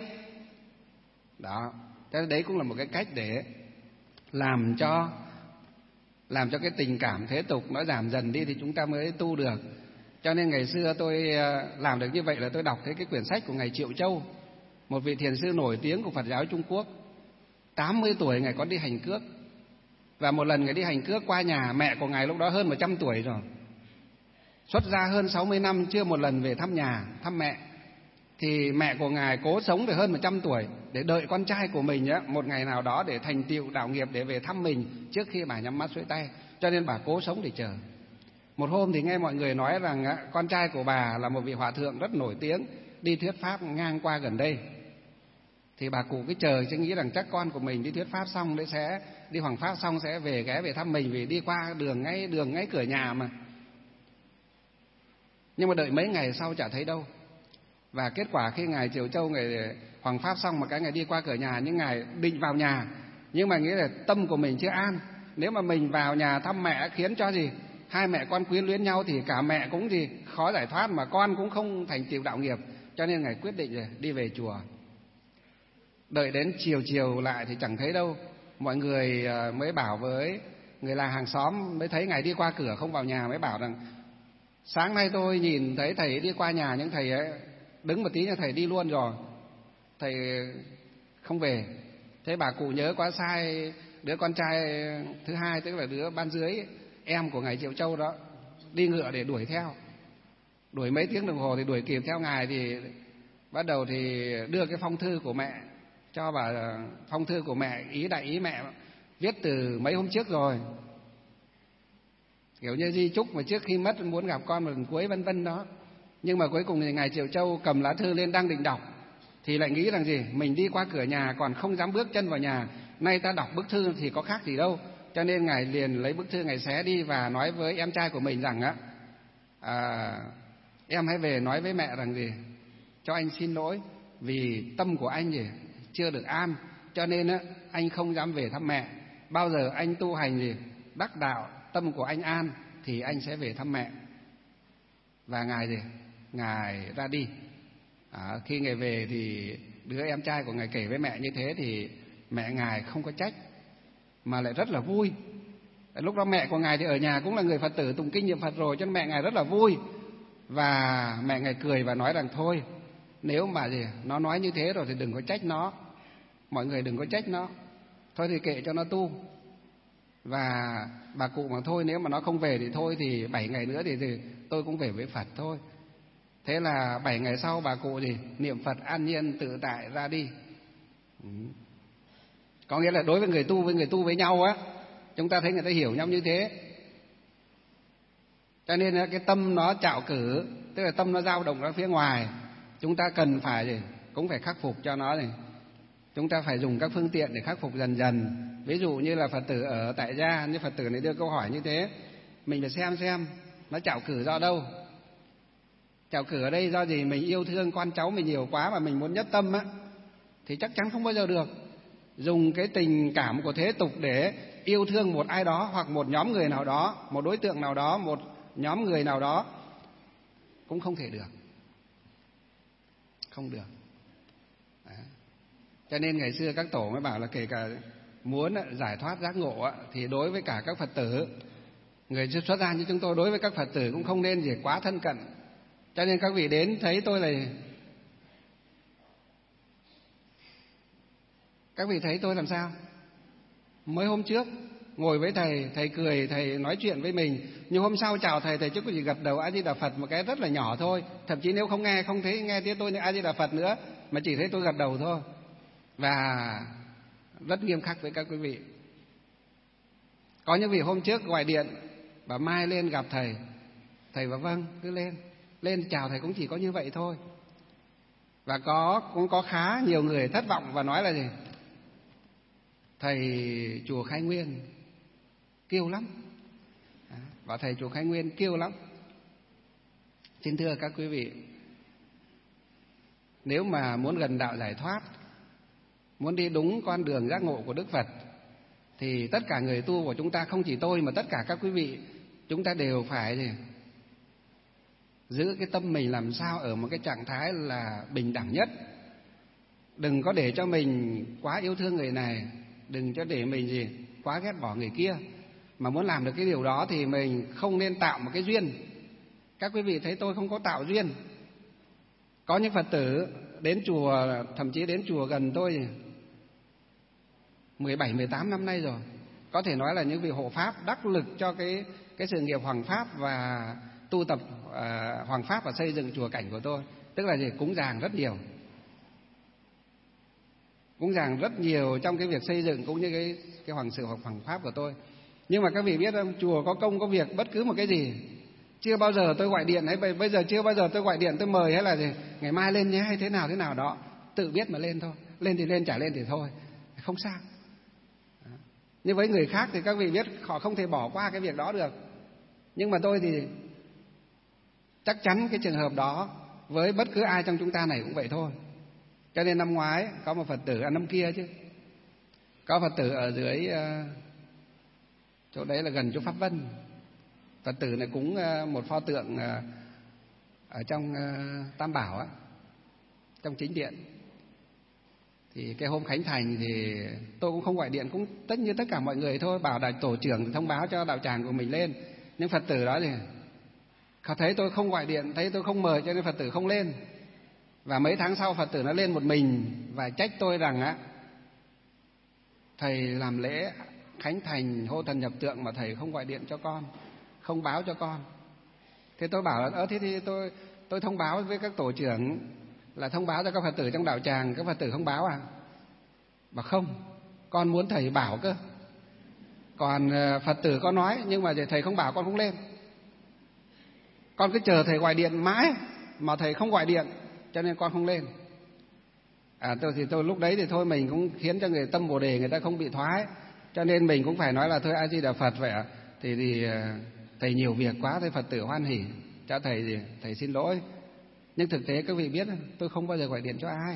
Đó, thế đấy cũng là một cái cách để làm cho làm cho cái tình cảm thế tục nó giảm dần đi thì chúng ta mới tu được. Cho nên ngày xưa tôi làm được như vậy là tôi đọc thấy cái quyển sách của ngài Triệu Châu, một vị thiền sư nổi tiếng của Phật giáo Trung Quốc. tám mươi tuổi ngài có đi hành cước. Và một lần ngài đi hành cước qua nhà mẹ của ngài lúc đó hơn một trăm tuổi rồi. Xuất gia hơn sáu mươi năm chưa một lần về thăm nhà, thăm mẹ. Thì mẹ của ngài cố sống được hơn một trăm tuổi để đợi con trai của mình á, một ngày nào đó để thành tựu đạo nghiệp để về thăm mình trước khi bà nhắm mắt xuôi tay. Cho nên bà cố sống để chờ. Một hôm thì nghe mọi người nói rằng á, con trai của bà là một vị hòa thượng rất nổi tiếng đi thuyết pháp ngang qua gần đây. Thì bà cụ cứ chờ chứ nghĩ rằng chắc con của mình đi thuyết pháp xong đấy sẽ đi hoằng pháp xong sẽ về ghé về thăm mình vì đi qua đường ngay đường ngay cửa nhà mà. Nhưng mà đợi mấy ngày sau chả thấy đâu. Và kết quả khi ngài Triều Châu ngài hoằng pháp xong mà cái ngày đi qua cửa nhà, nhưng ngài định vào nhà nhưng mà nghĩ là tâm của mình chưa an. Nếu mà mình vào nhà thăm mẹ khiến cho gì hai mẹ con quyến luyến nhau thì cả mẹ cũng gì khó giải thoát mà con cũng không thành tựu đạo nghiệp. Cho nên ngài quyết định rồi đi về chùa. Đợi đến chiều chiều lại thì chẳng thấy đâu. Mọi người mới bảo với người làng hàng xóm mới thấy ngài đi qua cửa không vào nhà, mới bảo rằng sáng nay tôi nhìn thấy thầy đi qua nhà nhưng thầy ấy đứng một tí là thầy đi luôn rồi, thầy không về. Thế bà cụ nhớ quá sai đứa con trai thứ hai, tức là đứa ban dưới em của ngài Triệu Châu đó, đi ngựa để đuổi theo. Đuổi mấy tiếng đồng hồ thì đuổi kịp theo ngài, thì bắt đầu thì đưa cái phong thư của mẹ cho bà. Phong thư của mẹ ý đại ý mẹ viết từ mấy hôm trước rồi, kiểu như di chúc mà trước khi mất muốn gặp con một lần cuối vân vân đó. Nhưng mà cuối cùng thì ngài Triệu Châu cầm lá thư lên đang định đọc thì lại nghĩ rằng gì mình đi qua cửa nhà còn không dám bước chân vào nhà, nay ta đọc bức thư thì có khác gì đâu. Cho nên ngài liền lấy bức thư ngài xé đi và nói với em trai của mình rằng á, à, em hãy về nói với mẹ rằng gì cho anh xin lỗi vì tâm của anh gì chưa được an, cho nên á anh không dám về thăm mẹ. Bao giờ anh tu hành gì đắc đạo, tâm của anh an thì anh sẽ về thăm mẹ. Và ngài gì ngài ra đi. À, khi ngài về thì đứa em trai của ngài kể với mẹ như thế thì mẹ ngài không có trách mà lại rất là vui. Lúc đó mẹ của ngài thì ở nhà cũng là người Phật tử tụng kinh niệm Phật rồi, cho nên mẹ ngài rất là vui. Và mẹ ngài cười và nói rằng thôi, nếu mà gì nó nói như thế rồi thì đừng có trách nó, mọi người đừng có trách nó, thôi thì kệ cho nó tu. Và bà cụ mà thôi nếu mà nó không về thì thôi thì bảy ngày nữa thì, thì tôi cũng về với Phật thôi. Thế là bảy ngày sau bà cụ gì niệm Phật an nhiên tự tại ra đi. Ừ. Có nghĩa là đối với người tu với người tu với nhau á, chúng ta thấy người ta hiểu nhau như thế. Cho nên cái tâm nó trạo cử, tức là tâm nó dao động ra phía ngoài, chúng ta cần phải gì cũng phải khắc phục cho nó này. Chúng ta phải dùng các phương tiện để khắc phục dần dần. Ví dụ như là Phật tử ở tại gia, như Phật tử này đưa câu hỏi như thế, mình phải xem xem nó trạo cử do đâu. Trạo cử ở đây do gì? Mình yêu thương con cháu mình nhiều quá mà mình muốn nhất tâm á, thì chắc chắn không bao giờ được. Dùng cái tình cảm của thế tục để yêu thương một ai đó, hoặc một nhóm người nào đó, một đối tượng nào đó, một nhóm người nào đó, cũng không thể được. Không được. Đấy. Cho nên ngày xưa các tổ mới bảo là kể cả muốn giải thoát giác ngộ thì đối với cả các Phật tử, người xuất gia như chúng tôi, đối với các Phật tử cũng không nên gì quá thân cận. Cho nên các vị đến thấy tôi là, các vị thấy tôi làm sao? Mới hôm trước ngồi với thầy, thầy cười, thầy nói chuyện với mình, nhưng hôm sau chào thầy, thầy chứ có gì gật đầu A Di Đà Phật một cái rất là nhỏ thôi. Thậm chí nếu không nghe, không thấy nghe tiếng tôi A Di Đà Phật nữa, mà chỉ thấy tôi gật đầu thôi. Và rất nghiêm khắc với các quý vị. Có những vị hôm trước gọi điện bảo mai lên gặp thầy, thầy bảo vâng, cứ lên. Lên chào thầy cũng chỉ có như vậy thôi. Và có cũng có khá nhiều người thất vọng và nói là gì? Thầy chùa Khai Nguyên kiêu lắm. Bảo thầy chùa Khai Nguyên kiêu lắm. Xin thưa các quý vị, nếu mà muốn gần đạo giải thoát, muốn đi đúng con đường giác ngộ của Đức Phật, thì tất cả người tu của chúng ta, không chỉ tôi mà tất cả các quý vị, chúng ta đều phải gì? Giữ cái tâm mình làm sao ở một cái trạng thái là bình đẳng nhất. Đừng có để cho mình quá yêu thương người này, đừng cho để mình gì quá ghét bỏ người kia. Mà muốn làm được cái điều đó thì mình không nên tạo một cái duyên. Các quý vị thấy tôi không có tạo duyên. Có những Phật tử đến chùa, thậm chí đến chùa gần tôi mười bảy, mười tám năm nay rồi, có thể nói là những vị hộ pháp đắc lực cho cái cái sự nghiệp hoằng pháp và tu tập uh, hoằng pháp và xây dựng chùa cảnh của tôi. Tức là gì? Cúng dường rất nhiều, cúng dường rất nhiều trong cái việc xây dựng cũng như cái cái hoàng sự hoặc hoằng pháp của tôi. Nhưng mà các vị biết không, chùa có công có việc bất cứ một cái gì, chưa bao giờ tôi gọi điện ấy, bây giờ chưa bao giờ tôi gọi điện tôi mời hay là gì ngày mai lên nhé hay thế nào thế nào đó, tự biết mà lên thôi. Lên thì lên, chả lên thì thôi, không sao. Nhưng với người khác thì các vị biết họ không thể bỏ qua cái việc đó được. Nhưng mà tôi thì chắc chắn cái trường hợp đó với bất cứ ai trong chúng ta này cũng vậy thôi. Cho nên năm ngoái có một Phật tử, à năm kia chứ, có Phật tử ở dưới uh, chỗ đấy là gần chỗ Pháp Vân. Phật tử này cúng uh, một pho tượng uh, ở trong uh, Tam Bảo á, trong chính điện. Thì cái hôm khánh thành thì tôi cũng không gọi điện, cũng tất như tất cả mọi người thôi, bảo đại tổ trưởng thông báo cho đạo tràng của mình lên. Nhưng Phật tử đó thì họ thấy tôi không gọi điện, thấy tôi không mời, cho nên Phật tử không lên. Và mấy tháng sau Phật tử nó lên một mình và trách tôi rằng á, thầy làm lễ khánh thành hô thần nhập tượng mà thầy không gọi điện cho con, không báo cho con. Thế tôi bảo là ơ thế thì tôi tôi thông báo với các tổ trưởng là thông báo cho các Phật tử trong đạo tràng, các Phật tử không báo à? Bảo không, con muốn thầy bảo cơ. Còn Phật tử có nói nhưng mà thầy không bảo con không lên. Con cứ chờ thầy gọi điện mãi mà thầy không gọi điện, cho nên con không lên. À tôi thì tôi lúc đấy thì thôi mình cũng khiến cho người tâm Bồ đề người ta không bị thoái, cho nên mình cũng phải nói là thôi A Di Đà Phật vậy ạ. Thì thì thầy nhiều việc quá, thầy Phật tử hoan hỉ cho thầy gì thầy xin lỗi. Nhưng thực tế các vị biết tôi không bao giờ gọi điện cho ai.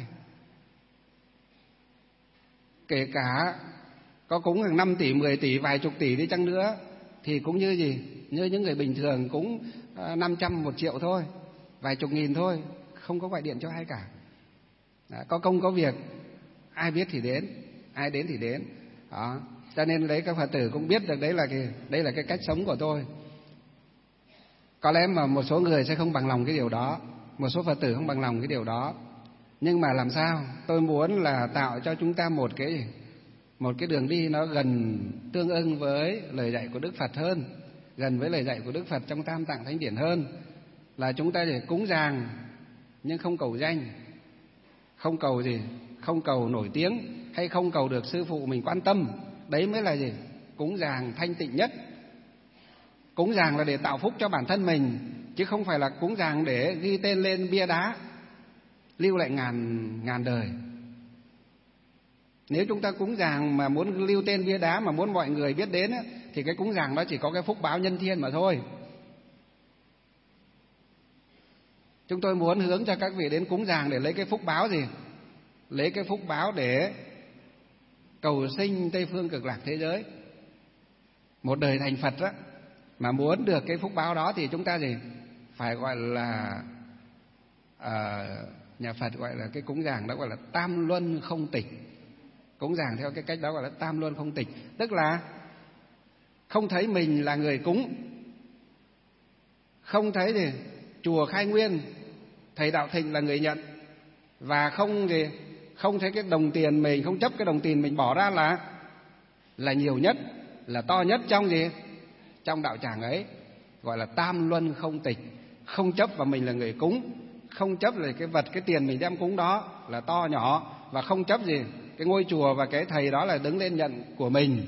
Kể cả có cúng hàng năm tỷ, mười tỷ, vài chục tỷ đi chăng nữa thì cũng như gì, như những người bình thường cúng năm trăm, một triệu thôi, vài chục nghìn thôi, không có gọi điện cho ai cả. Đó, có công có việc, ai biết thì đến, ai đến thì đến. Đó, cho nên đấy các Phật tử cũng biết được đấy là cái đấy là cái cách sống của tôi. Có lẽ mà một số người sẽ không bằng lòng cái điều đó, một số Phật tử không bằng lòng cái điều đó. Nhưng mà làm sao? Tôi muốn là tạo cho chúng ta một cái một cái đường đi nó gần tương ưng với lời dạy của Đức Phật hơn. gần với lời dạy của Đức Phật trong Tam Tạng Thánh Điển hơn, là chúng ta để cúng dường nhưng không cầu danh, không cầu gì, không cầu nổi tiếng, hay không cầu được sư phụ mình quan tâm. Đấy mới là gì? Cúng dường thanh tịnh nhất. Cúng dường là để tạo phúc cho bản thân mình, chứ không phải là cúng dường để ghi tên lên bia đá lưu lại ngàn ngàn đời. Nếu chúng ta cúng dường mà muốn lưu tên bia đá, mà muốn mọi người biết đến ấy, thì cái cúng dường đó chỉ có cái phúc báo nhân thiên mà thôi. Chúng tôi muốn hướng cho các vị đến cúng dường để lấy cái phúc báo gì? Lấy cái phúc báo để cầu sinh Tây Phương Cực Lạc thế giới. Một đời thành Phật đó, mà muốn được cái phúc báo đó thì chúng ta gì? Phải gọi là à, nhà Phật gọi là cái cúng dường đó gọi là tam luân không tịch. Cúng dường theo cái cách đó gọi là tam luân không tịch, tức là không thấy mình là người cúng, không thấy gì chùa Khai Nguyên, thầy Đạo Thịnh là người nhận, và không gì không thấy cái đồng tiền mình, không chấp cái đồng tiền mình bỏ ra là là nhiều nhất, là to nhất trong gì trong đạo tràng ấy, gọi là tam luân không tịch. Không chấp vào mình là người cúng, không chấp là cái vật, cái tiền mình đem cúng đó là to nhỏ, và không chấp gì cái ngôi chùa và cái thầy đó là đứng lên nhận của mình.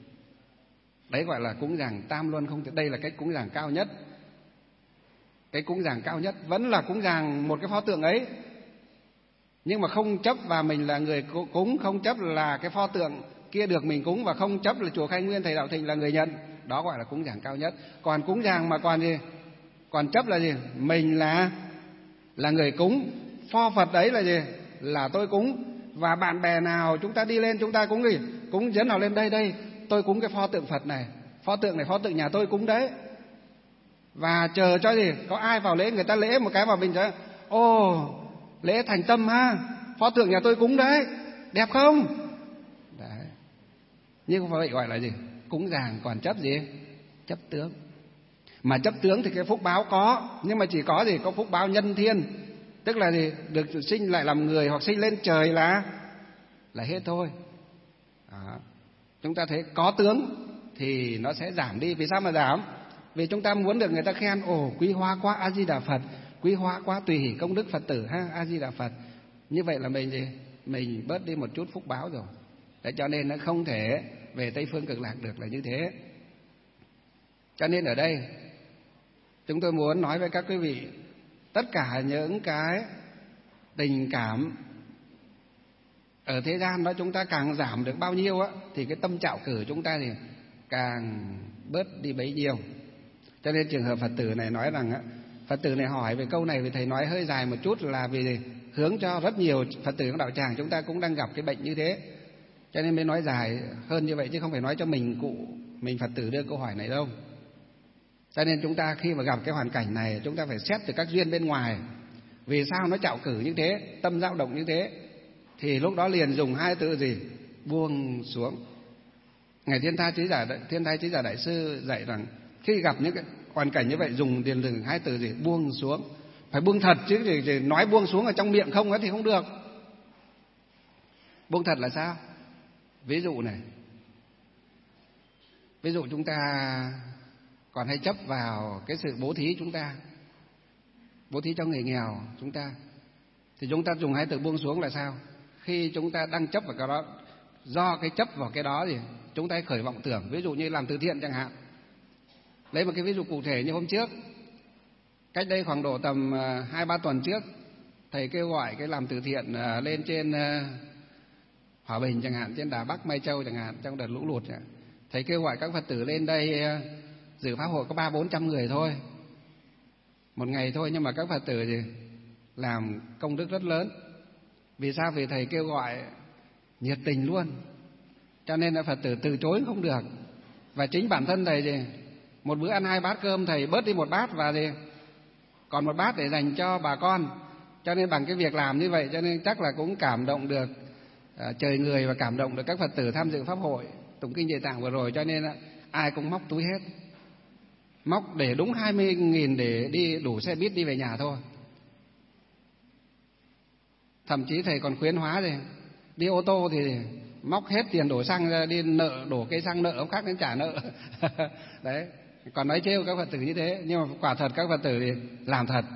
Đấy gọi là cúng dường tam luân không tịch. Đây là cái cúng dường cao nhất. Cái cúng dường cao nhất vẫn là cúng dường một cái pho tượng ấy, nhưng mà không chấp vào mình là người cúng, không chấp là cái pho tượng kia được mình cúng, và không chấp là chùa Khai Nguyên, thầy Đạo Thịnh là người nhận. Đó gọi là cúng dường cao nhất. Còn cúng dường mà còn gì? Còn chấp là gì? Mình là là người cúng, pho Phật đấy là gì? Là tôi cúng. Và bạn bè nào chúng ta đi lên, chúng ta cúng gì? Cúng dẫn nào lên đây đây, tôi cúng cái pho tượng Phật này, pho tượng này pho tượng nhà tôi cúng đấy. Và chờ cho gì? Có ai vào lễ, người ta lễ một cái vào mình cho, ồ, lễ thành tâm ha, pho tượng nhà tôi cúng đấy, đẹp không? Đấy. Nhưng vậy gọi là gì? Cúng dường. Còn chấp gì? Chấp tướng. Mà chấp tướng thì cái phúc báo có, nhưng mà chỉ có gì? Có phúc báo nhân thiên, tức là gì? Được sinh lại làm người hoặc sinh lên trời là là hết thôi. Đó. Chúng ta thấy có tướng thì nó sẽ giảm đi. Vì sao mà giảm? Vì chúng ta muốn được người ta khen, ồ, quý hóa quá A Di Đà Phật, quý hóa quá tùy hỷ công đức Phật tử ha, A Di Đà Phật. Như vậy là mình gì? Mình bớt đi một chút phúc báo rồi. Đấy, cho nên nó không thể về Tây Phương Cực Lạc được là như thế. Cho nên ở đây chúng tôi muốn nói với các quý vị, tất cả những cái tình cảm ở thế gian đó chúng ta càng giảm được bao nhiêu á, thì cái tâm trạo cử chúng ta thì càng bớt đi bấy nhiêu. Cho nên trường hợp Phật tử này nói rằng á, Phật tử này hỏi về câu này vì thầy nói hơi dài một chút, là vì hướng cho rất nhiều Phật tử trong đạo tràng chúng ta cũng đang gặp cái bệnh như thế, cho nên mới nói dài hơn như vậy, chứ không phải nói cho mình cụ mình Phật tử đưa câu hỏi này đâu. Cho nên chúng ta khi mà gặp cái hoàn cảnh này, chúng ta phải xét từ các duyên bên ngoài, vì sao nó trạo cử như thế, tâm dao động như thế, thì lúc đó liền dùng hai từ gì? Buông xuống. Ngài Thiên Thai Trí Giả Thiên Thai Trí Giả Đại Sư dạy rằng khi gặp những cái hoàn cảnh như vậy dùng liền dùng hai từ gì? Buông xuống. Phải buông thật, chứ thì, thì nói buông xuống ở trong miệng không ấy thì không được. Buông thật là sao? Ví dụ này, ví dụ chúng ta còn hay chấp vào cái sự bố thí, chúng ta bố thí cho người nghèo chúng ta, thì chúng ta dùng hai từ buông xuống là sao? Khi chúng ta đang chấp vào cái đó, do cái chấp vào cái đó thì chúng ta khởi vọng tưởng. Ví dụ như làm từ thiện chẳng hạn. Lấy một cái ví dụ cụ thể như hôm trước, cách đây khoảng độ tầm hai ba tuần trước, thầy kêu gọi cái làm từ thiện lên trên Hòa Bình chẳng hạn, trên Đà Bắc, Mai Châu chẳng hạn, trong đợt lũ lụt chẳng hạn. Thầy kêu gọi các Phật tử lên đây dự pháp hội có ba bốn trăm người thôi, một ngày thôi, nhưng mà các Phật tử thì làm công đức rất lớn. Vì sao? Vì thầy kêu gọi nhiệt tình luôn, cho nên là Phật tử từ chối không được. Và chính bản thân thầy thì một bữa ăn hai bát cơm, thầy bớt đi một bát và thì còn một bát để dành cho bà con. Cho nên bằng cái việc làm như vậy, cho nên chắc là cũng cảm động được uh, trời người, và cảm động được các Phật tử tham dự pháp hội tụng kinh Địa Tạng vừa rồi. Cho nên uh, ai cũng móc túi hết, móc để đúng hai mươi nghìn để đi đủ xe buýt đi về nhà thôi. Thậm chí thầy còn khuyến hóa rồi, đi ô tô thì móc hết tiền đổ xăng ra, đi nợ đổ cây xăng nợ ông khác đến trả nợ. Đấy, Còn nói trêu các Phật tử như thế, nhưng mà quả thật các Phật tử thì làm thật.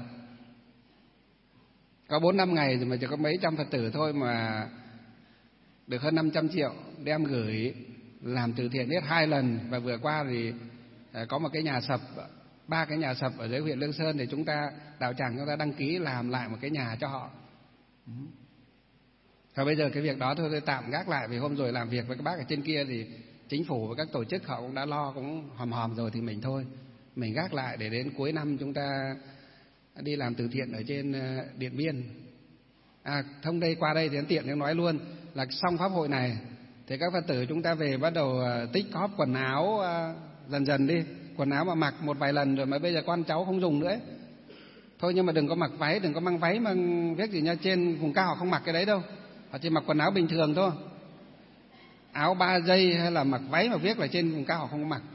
Có bốn năm ngày rồi mà chỉ có mấy trăm Phật tử thôi mà được hơn năm trăm triệu đem gửi làm từ thiện hết hai lần. Và vừa qua thì có một cái nhà sập, ba cái nhà sập ở dưới huyện Lương Sơn, thì chúng ta đạo tràng chúng ta đăng ký làm lại một cái nhà cho họ. Và bây giờ cái việc đó thôi tôi tạm gác lại, vì hôm rồi làm việc với các bác ở trên kia thì chính phủ và các tổ chức họ cũng đã lo, cũng hòm hòm rồi, thì mình thôi mình gác lại để đến cuối năm chúng ta đi làm từ thiện ở trên Điện Biên. À, thông đây qua đây thì tiện để nói luôn là xong pháp hội này thì các Phật tử chúng ta về bắt đầu tích cóp quần áo dần dần đi, quần áo mà mặc một vài lần rồi mà bây giờ con cháu không dùng nữa ấy. Thôi nhưng mà đừng có mặc váy, đừng có mang váy mà viết gì nha, trên vùng cao họ không mặc cái đấy đâu, họ chỉ mặc quần áo bình thường thôi, áo ba dây hay là mặc váy mà viết là trên vùng cao họ không có mặc.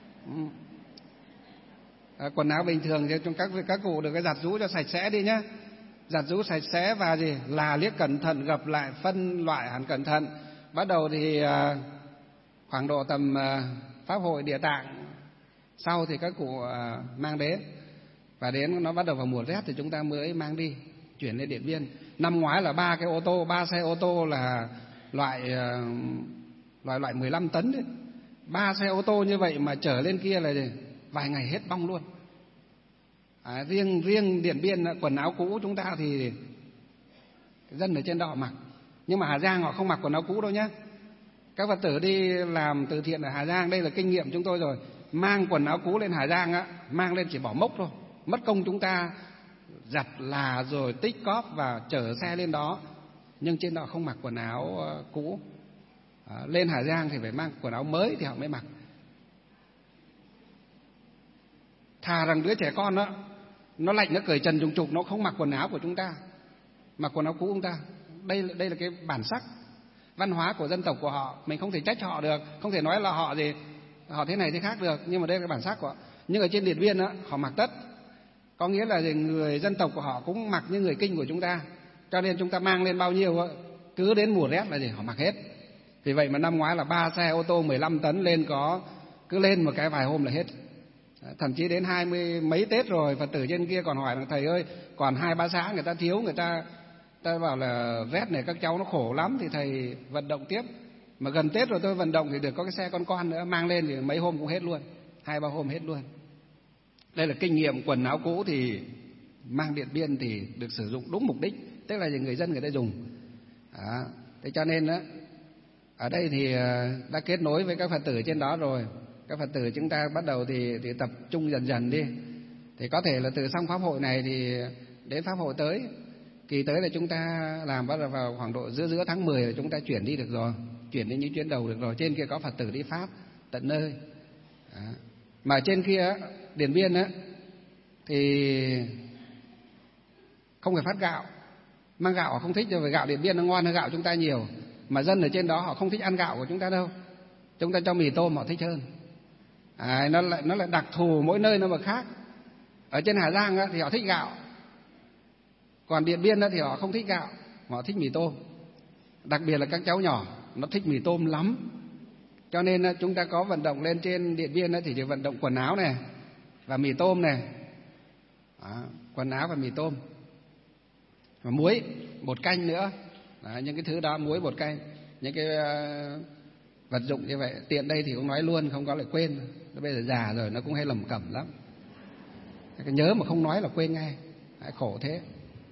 À, quần áo bình thường thì trong các các cụ được cái giặt rũ cho sạch sẽ đi nhá, giặt rũ sạch sẽ và gì là liếc cẩn thận, gập lại phân loại hẳn cẩn thận. Bắt đầu thì à, khoảng độ tầm à, pháp hội Địa Tạng sau thì các cụ à, mang đến, và đến nó bắt đầu vào mùa rét thì chúng ta mới mang đi chuyển lên Điện Biên. Năm ngoái là ba cái ô tô, ba xe ô tô là loại à, loại loại mười lăm tấn đấy, ba xe ô tô như vậy mà chở lên kia là vài ngày hết bong luôn. À, riêng riêng Điện Biên quần áo cũ chúng ta thì dân ở trên đó mặc, nhưng mà Hà Giang họ không mặc quần áo cũ đâu nhé. Các Phật tử đi làm từ thiện ở Hà Giang, đây là kinh nghiệm chúng tôi rồi, mang quần áo cũ lên Hà Giang á, mang lên chỉ bỏ mốc thôi, mất công chúng ta giặt là rồi tích cóp và chở xe lên đó, nhưng trên đó không mặc quần áo cũ. À, lên Hà Giang thì phải mang quần áo mới thì họ mới mặc. Thà rằng đứa trẻ con đó nó lạnh nó cởi trần trùng trục, nó không mặc quần áo của chúng ta, mặc quần áo cũ chúng ta. Đây đây là cái bản sắc văn hóa của dân tộc của họ, mình không thể trách họ được, không thể nói là họ gì họ thế này thế khác được, nhưng mà đây là cái bản sắc của họ. Nhưng ở trên Điện Biên đó, họ mặc tất, có nghĩa là người dân tộc của họ cũng mặc như người Kinh của chúng ta, cho nên chúng ta mang lên bao nhiêu đó, cứ đến mùa rét là gì họ mặc hết. Vì vậy mà năm ngoái là ba xe ô tô mười lăm tấn lên, có cứ lên một cái vài hôm là hết. Thậm chí đến hai mươi mấy Tết rồi, Phật tử trên kia còn hỏi là thầy ơi, còn hai ba xã người ta thiếu, người ta ta bảo là rét này các cháu nó khổ lắm thì thầy vận động tiếp. Mà gần Tết rồi tôi vận động thì được có cái xe con con nữa, mang lên thì mấy hôm cũng hết luôn, hai ba hôm hết luôn. Đây là kinh nghiệm. Quần áo cũ thì mang Điện Biên thì được sử dụng đúng mục đích, tức là người dân người ta dùng. Đó. Thế cho nên đó, ở đây thì đã kết nối với các Phật tử trên đó rồi. Các Phật tử chúng ta bắt đầu thì, thì tập trung dần dần đi. Thì có thể là từ xong pháp hội này thì đến pháp hội tới, kỳ tới là chúng ta làm bắt đầu vào khoảng độ giữa giữa tháng mười là chúng ta chuyển đi được rồi, chuyển đến những chuyến đầu được rồi. Trên kia có Phật tử đi Pháp tận nơi. Đó. Mà trên kia Điện Biên á thì không phải phát gạo, mang gạo họ không thích, rồi gạo Điện Biên nó ngon hơn gạo chúng ta nhiều. Mà dân ở trên đó họ không thích ăn gạo của chúng ta đâu, chúng ta cho mì tôm họ thích hơn. À, nó lại nó lại đặc thù mỗi nơi nó mà khác. Ở trên Hà Giang á, thì họ thích gạo, còn Điện Biên á, thì họ không thích gạo, họ thích mì tôm. Đặc biệt là các cháu nhỏ nó thích mì tôm lắm. Cho nên á, chúng ta có vận động lên trên Điện Biên á, thì chỉ vận động quần áo này và mì tôm này. Đó, quần áo và mì tôm và muối, bột canh nữa. Đó, những cái thứ đó, muối, bột canh, những cái uh, vật dụng như vậy. Tiện đây thì cũng nói luôn, không có lại quên. Nó bây giờ già rồi nó cũng hay lầm cẩm lắm, cái nhớ mà không nói là quên ngay. Hãy khổ thế.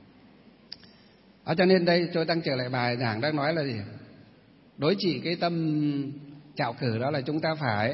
Đó, cho nên đây tôi đang trở lại bài giảng đang nói là gì? Đối trị cái tâm trạo cử, đó là chúng ta phải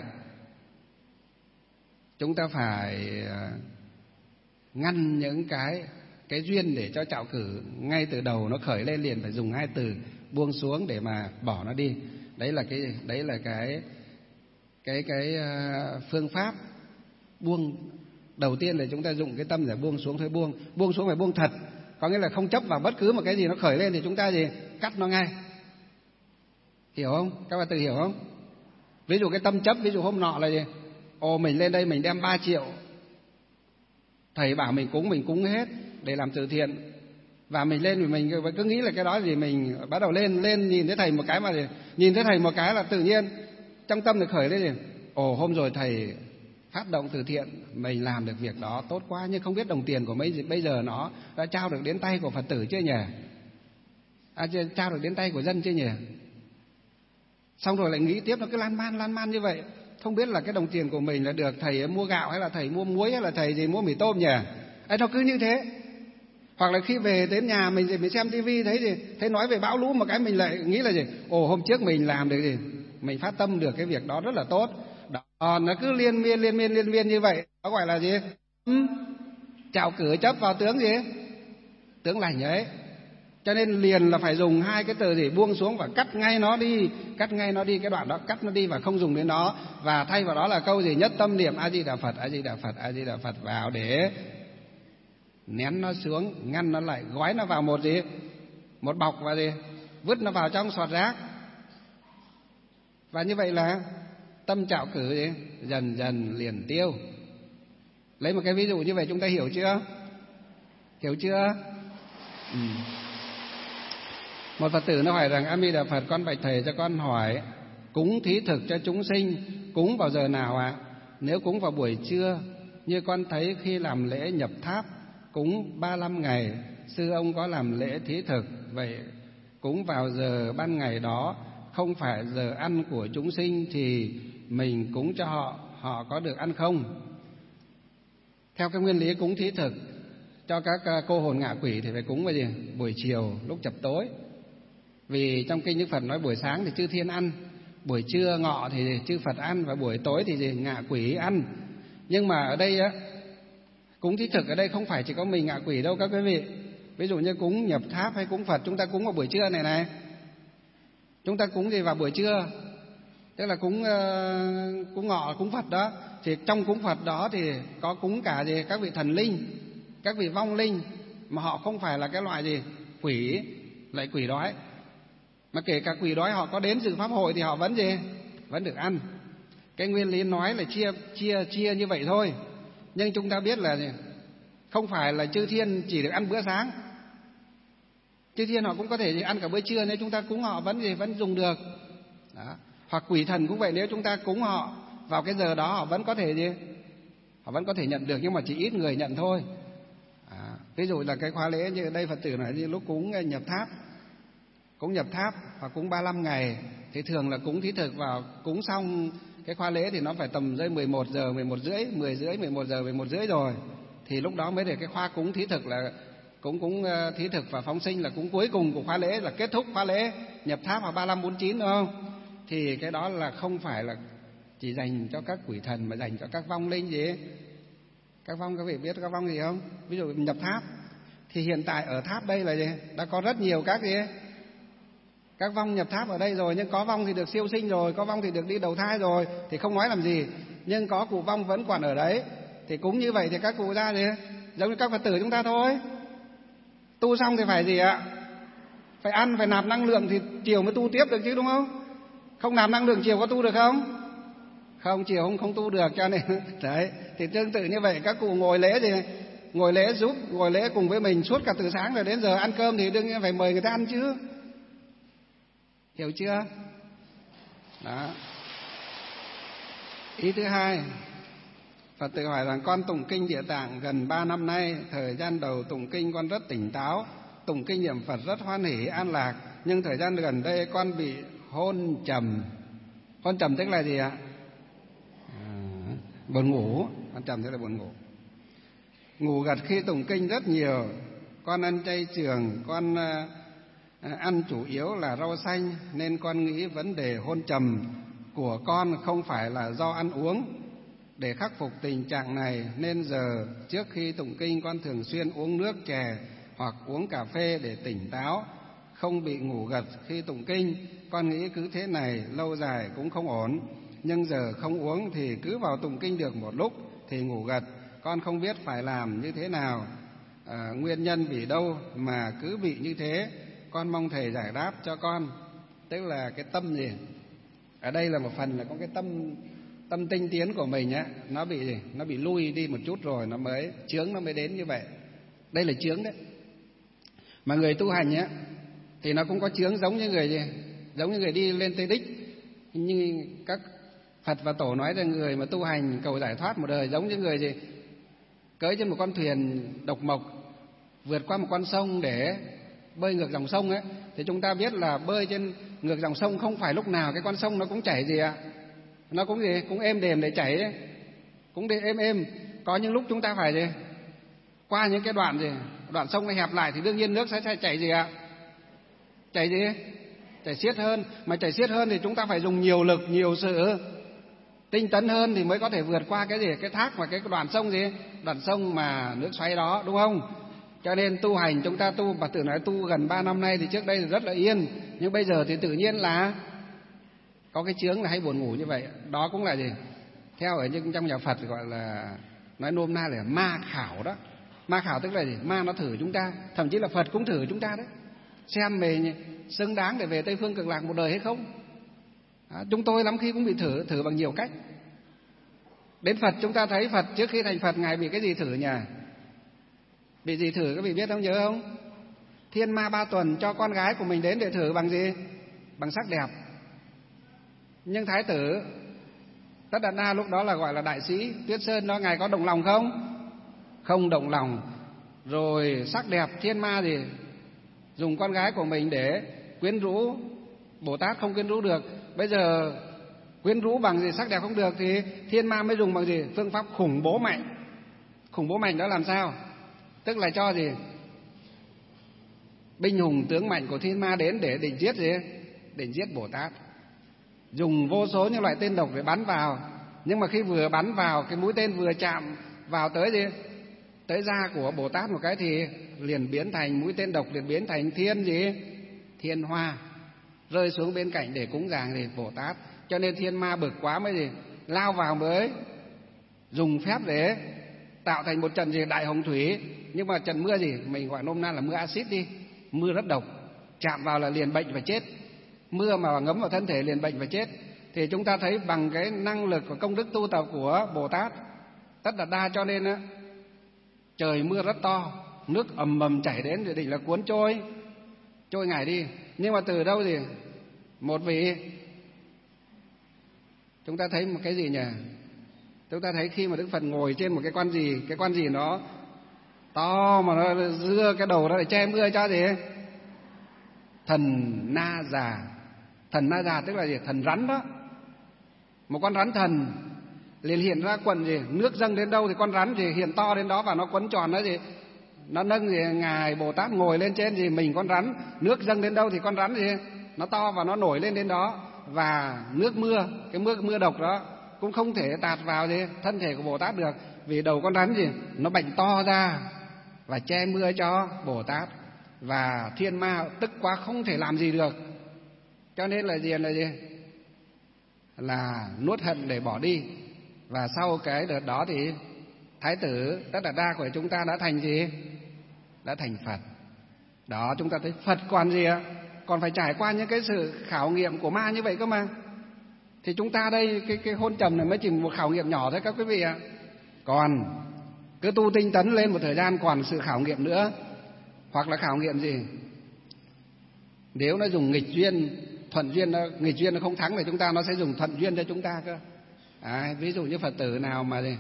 chúng ta phải uh, ngăn những cái cái duyên để cho trạo cử ngay từ đầu nó khởi lên liền, phải dùng hai từ buông xuống để mà bỏ nó đi. Đấy là cái đấy là cái cái cái phương pháp buông. Đầu tiên là chúng ta dùng cái tâm để buông xuống thôi, buông buông xuống phải buông thật, có nghĩa là không chấp vào bất cứ một cái gì nó khởi lên thì chúng ta gì cắt nó ngay. Hiểu không? Các bạn tự hiểu không? Ví dụ cái tâm chấp, ví dụ hôm nọ là gì? Ồ, mình lên đây mình đem ba triệu, thầy bảo mình cúng, mình cúng hết để làm từ thiện, và mình lên thì mình cứ nghĩ là cái đó gì, mình bắt đầu lên lên nhìn thấy thầy một cái mà gì, nhìn thấy thầy một cái là tự nhiên trong tâm được khởi lên gì. Ồ, hôm rồi thầy phát động từ thiện, mình làm được việc đó tốt quá, nhưng không biết đồng tiền của mình bây giờ nó đã trao được đến tay của Phật tử chưa nhỉ? À, trao được đến tay của dân chưa nhỉ? Xong rồi lại nghĩ tiếp, nó cứ lan man lan man như vậy, không biết là cái đồng tiền của mình là được thầy mua gạo hay là thầy mua muối hay là thầy gì mua mì tôm nhỉ? Ấy, nó cứ như thế. Hoặc là khi về đến nhà mình thì mình xem tivi thấy gì, thấy nói về bão lũ một cái mình lại nghĩ là gì? Ồ, hôm trước mình làm được gì? Mình phát tâm được cái việc đó rất là tốt. Đó, nó cứ liên miên liên miên liên miên như vậy, nó gọi là gì? Ừ, chào cử chấp vào tướng gì? Tướng lành ấy. Cho nên liền là phải dùng hai cái từ gì? Buông xuống và cắt ngay nó đi, cắt ngay nó đi, cái đoạn đó cắt nó đi và không dùng đến nó, và thay vào đó là câu gì? Nhất tâm niệm A Di Đà Phật, A Di Đà Phật, A Di Đà Phật vào để nén nó xuống, ngăn nó lại, gói nó vào một gì? Một bọc và gì? Vứt nó vào trong sọt rác. Và như vậy là tâm trạo cử gì? Dần dần liền tiêu. Lấy một cái ví dụ như vậy chúng ta hiểu chưa? Hiểu chưa? Ừ. Một Phật tử nó hỏi rằng: A Di Đà Phật, con bạch thầy cho con hỏi, cúng thí thực cho chúng sinh cúng vào giờ nào ạ? À? Nếu cúng vào buổi trưa, như con thấy khi làm lễ nhập tháp cúng ba mươi lăm ngày, sư ông có làm lễ thí thực, vậy cúng vào giờ ban ngày đó không phải giờ ăn của chúng sinh thì mình cúng cho họ, họ có được ăn không? Theo cái nguyên lý cúng thí thực cho các cô hồn ngạ quỷ thì phải cúng vào gì? Buổi chiều lúc chập tối. Vì trong kinh Đức Phật nói buổi sáng thì chư thiên ăn, buổi trưa ngọ thì chư Phật ăn, và buổi tối thì gì? Ngạ quỷ ăn. Nhưng mà ở đây á, cúng thí thực ở đây không phải chỉ có mình ngạ quỷ đâu các quý vị. Ví dụ như cúng nhập tháp hay cúng Phật, chúng ta cúng vào buổi trưa này này. Chúng ta cúng gì vào buổi trưa? Tức là cúng uh, cúng ngọ, cúng Phật đó. Thì trong cúng Phật đó thì có cúng cả gì? Các vị thần linh, các vị vong linh, mà họ không phải là cái loại gì? Quỷ, lại quỷ đói. Mà kể cả quỷ đói họ có đến dự pháp hội thì họ vẫn gì? Vẫn được ăn. Cái nguyên lý nói là chia chia chia như vậy thôi. Nhưng chúng ta biết là gì? Không phải là chư thiên chỉ được ăn bữa sáng. Chư thiên họ cũng có thể ăn cả bữa trưa, nếu chúng ta cúng họ vẫn gì? Vẫn dùng được. Đó. Hoặc quỷ thần cũng vậy, nếu chúng ta cúng họ vào cái giờ đó họ vẫn có thể gì? Họ vẫn có thể nhận được, nhưng mà chỉ ít người nhận thôi. À, ví dụ là cái khóa lễ như đây Phật tử nói như lúc cúng nhập tháp, cúng nhập tháp hoặc cúng ba mươi lăm ngày thì thường là cúng thí thực vào, cúng xong cái khóa lễ thì nó phải tầm rơi mười một giờ, mười một rưỡi, mười rưỡi, mười một giờ, mười một rưỡi rồi. Thì lúc đó mới để cái khóa cúng thí thực là cúng cúng thí thực và phóng sinh là cúng cuối cùng của khóa lễ, là kết thúc khóa lễ nhập tháp vào ba mươi lăm bốn mươi chín, đúng không? Thì cái đó là không phải là chỉ dành cho các quỷ thần mà dành cho các vong linh gì? Các vong, các vị biết các vong gì không? Ví dụ nhập tháp thì hiện tại ở tháp đây là gì? Đã có rất nhiều các gì? Các vong nhập tháp ở đây rồi, nhưng có vong thì được siêu sinh rồi, có vong thì được đi đầu thai rồi, thì không nói làm gì. Nhưng có cụ vong vẫn còn ở đấy, thì cúng như vậy thì các cụ ra gì? Giống như các Phật tử chúng ta thôi. Tu xong thì phải gì ạ? Phải ăn, phải nạp năng lượng thì chiều mới tu tiếp được chứ, đúng không? Không nạp năng lượng chiều có tu được không? Không, chiều không không tu được, cho nên đấy, thì tương tự như vậy, các cụ ngồi lễ thì ngồi lễ giúp, ngồi lễ cùng với mình suốt cả từ sáng rồi đến giờ ăn cơm thì đương nhiên phải mời người ta ăn chứ. Hiểu chưa? Đó. Ý thứ hai, Phật tử hỏi rằng con tụng kinh Địa Tạng gần ba năm nay, thời gian đầu tụng kinh con rất tỉnh táo, tụng kinh niệm Phật rất hoan hỷ an lạc, nhưng thời gian gần đây con bị hôn trầm. Hôn trầm tức là gì ạ? À, buồn ngủ. Hôn trầm tức là buồn ngủ. Ngủ gật khi tụng kinh rất nhiều. Con ăn chay trường, con ăn chủ yếu là rau xanh, nên con nghĩ vấn đề hôn trầm của con không phải là do ăn uống. Để khắc phục tình trạng này nên giờ trước khi tụng kinh con thường xuyên uống nước chè hoặc uống cà phê để tỉnh táo, không bị ngủ gật khi tụng kinh. Con nghĩ cứ thế này lâu dài cũng không ổn, nhưng giờ không uống thì cứ vào tụng kinh được một lúc thì ngủ gật. Con không biết phải làm như thế nào, à, nguyên nhân vì đâu mà cứ bị như thế. Con mong thầy giải đáp cho con. Tức là cái tâm gì? Ở đây là một phần là có cái tâm tâm tinh tiến của mình á, nó bị gì? Nó bị lui đi một chút rồi nó mới chướng, nó mới đến như vậy. Đây là chướng đấy. Mà người tu hành á thì nó cũng có chướng giống như người gì? Giống như người đi lên Tây Đích, như các Phật và Tổ nói rằng người mà tu hành cầu giải thoát một đời giống như người gì cưỡi trên một con thuyền độc mộc vượt qua một con sông để bơi ngược dòng sông ấy, thì chúng ta biết là bơi trên ngược dòng sông không phải lúc nào cái con sông nó cũng chảy gì ạ, nó cũng gì cũng êm đềm để chảy ấy. Cũng đi êm êm. Có những lúc chúng ta phải gì qua những cái đoạn gì đoạn sông này hẹp lại thì đương nhiên nước sẽ chảy gì ạ, chảy gì chảy xiết hơn. Mà chảy xiết hơn thì chúng ta phải dùng nhiều lực, nhiều sự tinh tấn hơn thì mới có thể vượt qua cái gì cái thác và cái đoạn sông gì đoạn sông mà nước xoáy đó, đúng không? Cho nên tu hành chúng ta tu, Bà Tử nói tu gần ba năm nay thì trước đây rất là yên, nhưng bây giờ thì tự nhiên là có cái chướng là hay buồn ngủ như vậy. Đó cũng là gì theo ở trong nhà Phật gọi là nói nôm na là ma khảo đó. Ma khảo tức là gì? Ma nó thử chúng ta, thậm chí là Phật cũng thử chúng ta đấy, xem mình xứng đáng để về Tây Phương Cực Lạc một đời hay không. À, chúng tôi lắm khi cũng bị thử, thử bằng nhiều cách. Đến Phật chúng ta thấy Phật trước khi thành Phật Ngài bị cái gì thử nhỉ? Bị gì thử các vị biết không, nhớ không? Thiên ma ba tuần cho con gái của mình đến để thử bằng gì? Bằng sắc đẹp. Nhưng Thái tử Tất Đạt Na lúc đó là gọi là đại sĩ Tuyết Sơn đó, Ngài có động lòng không? Không động lòng. Rồi sắc đẹp thiên ma gì dùng con gái của mình để quyến rũ Bồ Tát không quyến rũ được. Bây giờ quyến rũ bằng gì sắc đẹp không được thì thiên ma mới dùng bằng gì? Phương pháp khủng bố mạnh. Khủng bố mạnh đó làm sao? Tức là cho gì binh hùng tướng mạnh của thiên ma đến để định giết gì? Định giết Bồ Tát. Dùng vô số những loại tên độc để bắn vào. Nhưng mà khi vừa bắn vào, cái mũi tên vừa chạm vào tới gì? Tới da của Bồ Tát một cái thì liền biến thành mũi tên độc, liền biến thành thiên gì? Thiên hoa, rơi xuống bên cạnh để cúng dường thì Bồ Tát. Cho nên thiên ma bực quá mới gì lao vào, mới dùng phép để tạo thành một trận gì đại hồng thủy. Nhưng mà trận mưa gì mình gọi nôm na là mưa axit đi, mưa rất độc, chạm vào là liền bệnh và chết. Mưa mà ngấm vào thân thể liền bệnh và chết. Thì chúng ta thấy bằng cái năng lực và công đức tu tập của Bồ Tát Tất Đạt Đa, cho nên á trời mưa rất to, nước ầm ầm chảy đến để định là cuốn trôi trôi Ngài đi. Nhưng mà từ đâu gì một vị, chúng ta thấy một cái gì nhỉ? Chúng ta thấy khi mà Đức Phật ngồi trên một cái con gì, cái con gì nó to mà nó dưa cái đầu nó để che mưa cho gì? Thần Na Già. Thần Na Già tức là gì? Thần rắn đó. Một con rắn thần liền hiện ra quần gì, nước dâng đến đâu thì con rắn gì hiện to đến đó và nó quấn tròn đó gì, nó nâng gì Ngài Bồ Tát ngồi lên trên gì mình con rắn, nước dâng đến đâu thì con rắn gì nó to và nó nổi lên đến đó. Và nước mưa, cái mưa mưa độc đó cũng không thể tạt vào gì thân thể của Bồ Tát được, vì đầu con rắn gì nó bệnh to ra và che mưa cho Bồ Tát. Và thiên ma tức quá không thể làm gì được, cho nên là gì là gì là nuốt hận để bỏ đi. Và sau cái đợt đó thì Thái tử Tất Đạt Đa của chúng ta đã thành gì? Đã thành Phật. Đó, chúng ta thấy Phật còn gì ạ? Còn phải trải qua những cái sự khảo nghiệm của ma như vậy cơ mà. Thì chúng ta đây, cái, cái hôn trầm này mới chỉ một khảo nghiệm nhỏ thôi các quý vị ạ. Còn cứ tu tinh tấn lên một thời gian còn sự khảo nghiệm nữa. Hoặc là khảo nghiệm gì? Nếu nó dùng nghịch duyên, thuận duyên, nó, nghịch duyên nó không thắng thì chúng ta nó sẽ dùng thuận duyên cho chúng ta cơ. À, ví dụ như Phật tử nào mà gì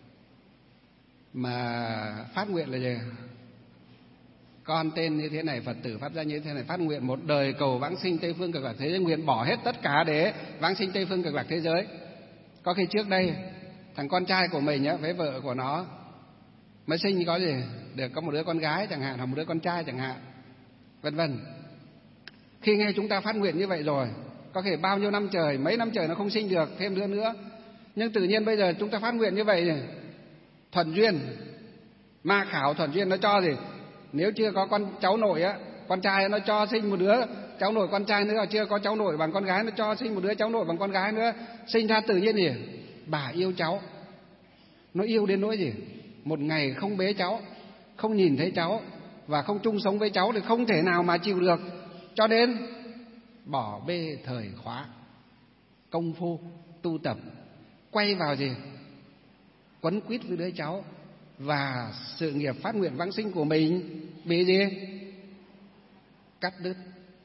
mà phát nguyện là gì? Con tên như thế này, Phật tử pháp danh như thế này, phát nguyện một đời cầu vãng sinh Tây Phương Cực Lạc thế giới, nguyện bỏ hết tất cả để vãng sinh Tây Phương Cực Lạc thế giới. Có khi trước đây thằng con trai của mình á, với vợ của nó mới sinh có gì được có một đứa con gái chẳng hạn, hoặc một đứa con trai chẳng hạn, vân vân. Khi nghe chúng ta phát nguyện như vậy rồi, có thể bao nhiêu năm trời, mấy năm trời nó không sinh được thêm đứa nữa, nhưng tự nhiên bây giờ chúng ta phát nguyện như vậy, thuận duyên, ma khảo thuận duyên nó cho gì? Nếu chưa có con cháu nội á, con trai nó cho sinh một đứa cháu nội con trai nữa, chưa có cháu nội bằng con gái nó cho sinh một đứa cháu nội bằng con gái nữa, sinh ra tự nhiên gì? Bà yêu cháu, nó yêu đến nỗi gì? Một ngày không bế cháu, không nhìn thấy cháu và không chung sống với cháu thì không thể nào mà chịu được, cho nên bỏ bê thời khóa công phu tu tập, quay vào gì? Quấn quýt với đứa cháu, và sự nghiệp phát nguyện vãng sinh của mình bị gì? Cắt đứt. Đấy là gọi là ma nó không phá được bằng gì? Bằng nghịch duyên. Mà nó phá được bằng gì? Bằng thuận duyên. Cho nên Phật tử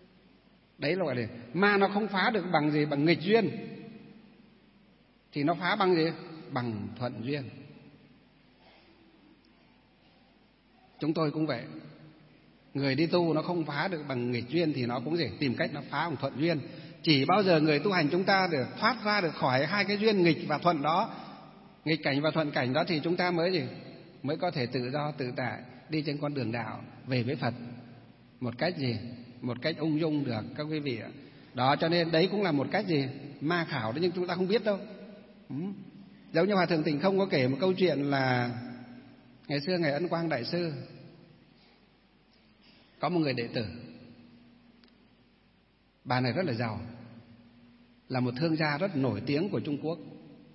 Thì nó phá bằng gì? Bằng thuận duyên. Chúng tôi cũng vậy. Người đi tu nó không phá được bằng nghịch duyên thì nó cũng gì? Tìm cách nó phá bằng thuận duyên. Chỉ bao giờ người tu hành chúng ta được thoát ra được khỏi hai cái duyên nghịch và thuận đó, nghịch cảnh và thuận cảnh đó, thì chúng ta mới gì? Mới có thể tự do tự tại đi trên con đường đạo về với Phật một cách gì? Một cách ung dung được các quý vị ạ. Đó, cho nên đấy cũng là một cách gì? Ma khảo đấy, nhưng chúng ta không biết đâu. Ừ. Giống như Hòa Thượng Tịnh Không có kể một câu chuyện là ngày xưa Ngài Ấn Quang Đại Sư có một người đệ tử. Bà này rất là giàu, là một thương gia rất nổi tiếng của Trung Quốc.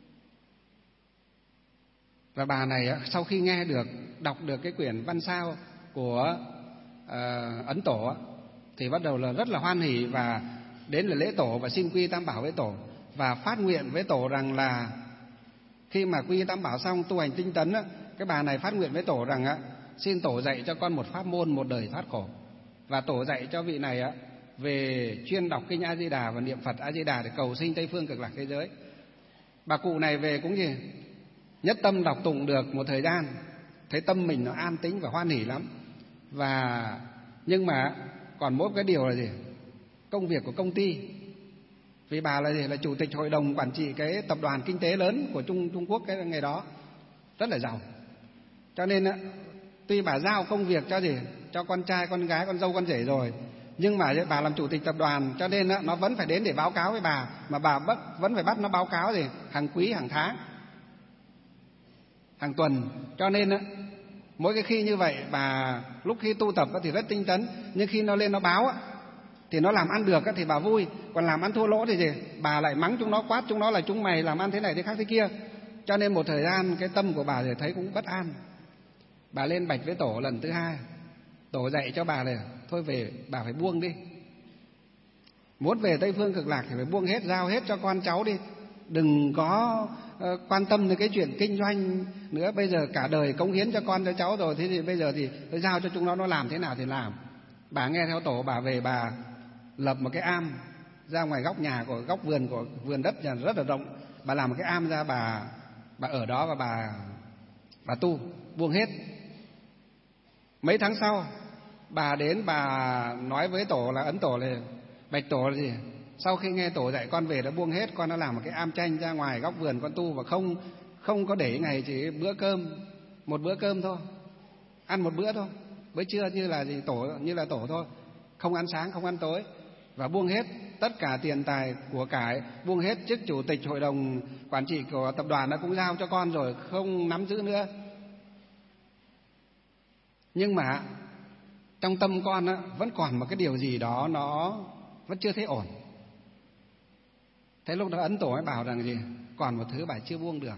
Và bà này sau khi nghe được, đọc được cái quyển Văn Sao của uh, Ấn Tổ thì bắt đầu là rất là hoan hỉ và đến là lễ Tổ và xin quy Tam Bảo với Tổ, và phát nguyện với Tổ rằng là khi mà quy Tam Bảo xong tu hành tinh tấn, cái bà này phát nguyện với Tổ rằng xin Tổ dạy cho con một pháp môn một đời thoát khổ. Và Tổ dạy cho vị này về chuyên đọc kinh A Di Đà và niệm Phật A Di Đà để cầu sinh Tây phương cực lạc thế giới. Bà cụ này về cũng gì? Nhất tâm đọc tụng được một thời gian, thấy tâm mình nó an tĩnh và hoan hỉ lắm. Và nhưng mà còn mỗi cái điều là gì? Công việc của công ty. Vì bà là gì? Là chủ tịch hội đồng quản trị cái tập đoàn kinh tế lớn của Trung Trung Quốc cái ngày đó, rất là giàu. Cho nên tuy bà giao công việc cho gì? Cho con trai, con gái, con dâu, con rể rồi, nhưng mà bà làm chủ tịch tập đoàn, cho nên nó vẫn phải đến để báo cáo với bà, mà bà vẫn phải bắt nó báo cáo gì? Hàng quý, hàng tháng, hàng tuần. Cho nên mỗi cái khi như vậy, bà lúc khi tu tập thì rất tinh tấn, nhưng khi nó lên nó báo thì nó làm ăn được thì bà vui, còn làm ăn thua lỗ thì gì? Bà lại mắng chúng nó, quát chúng nó là chúng mày làm ăn thế này thế khác thế kia. Cho nên một thời gian cái tâm của bà thì thấy cũng bất an. Bà lên bạch với Tổ lần thứ hai. Tổ dạy cho bà là thôi về, bà phải buông đi. Muốn về Tây phương cực lạc thì phải buông hết, giao hết cho con cháu đi. Đừng có uh, quan tâm đến cái chuyện kinh doanh nữa. Bây giờ cả đời cống hiến cho con cho cháu rồi, thế thì bây giờ thì tôi giao cho chúng nó nó làm thế nào thì làm. Bà nghe theo Tổ, bà về bà lập một cái am ra ngoài góc nhà của góc vườn của vườn đất nhà rất là rộng. Bà làm một cái am ra, bà bà ở đó và bà bà tu, buông hết. Mấy tháng sau, bà đến bà nói với Tổ là Ấn Tổ là bạch Tổ là gì? Sau khi nghe Tổ dạy con về đã buông hết, con đã làm một cái am tranh ra ngoài góc vườn con tu, và không không có để ngày chỉ bữa cơm, một bữa cơm thôi, ăn một bữa thôi, bữa trưa như là gì Tổ như là Tổ thôi, không ăn sáng không ăn tối, và buông hết tất cả tiền tài của cải, buông hết chức chủ tịch hội đồng quản trị của tập đoàn đã cũng giao cho con rồi, không nắm giữ nữa. Nhưng mà trong tâm con á, vẫn còn một cái điều gì đó nó vẫn chưa thấy ổn. Thế lúc đó Ấn Tổ mới bảo rằng gì? Còn một thứ bà chưa buông được.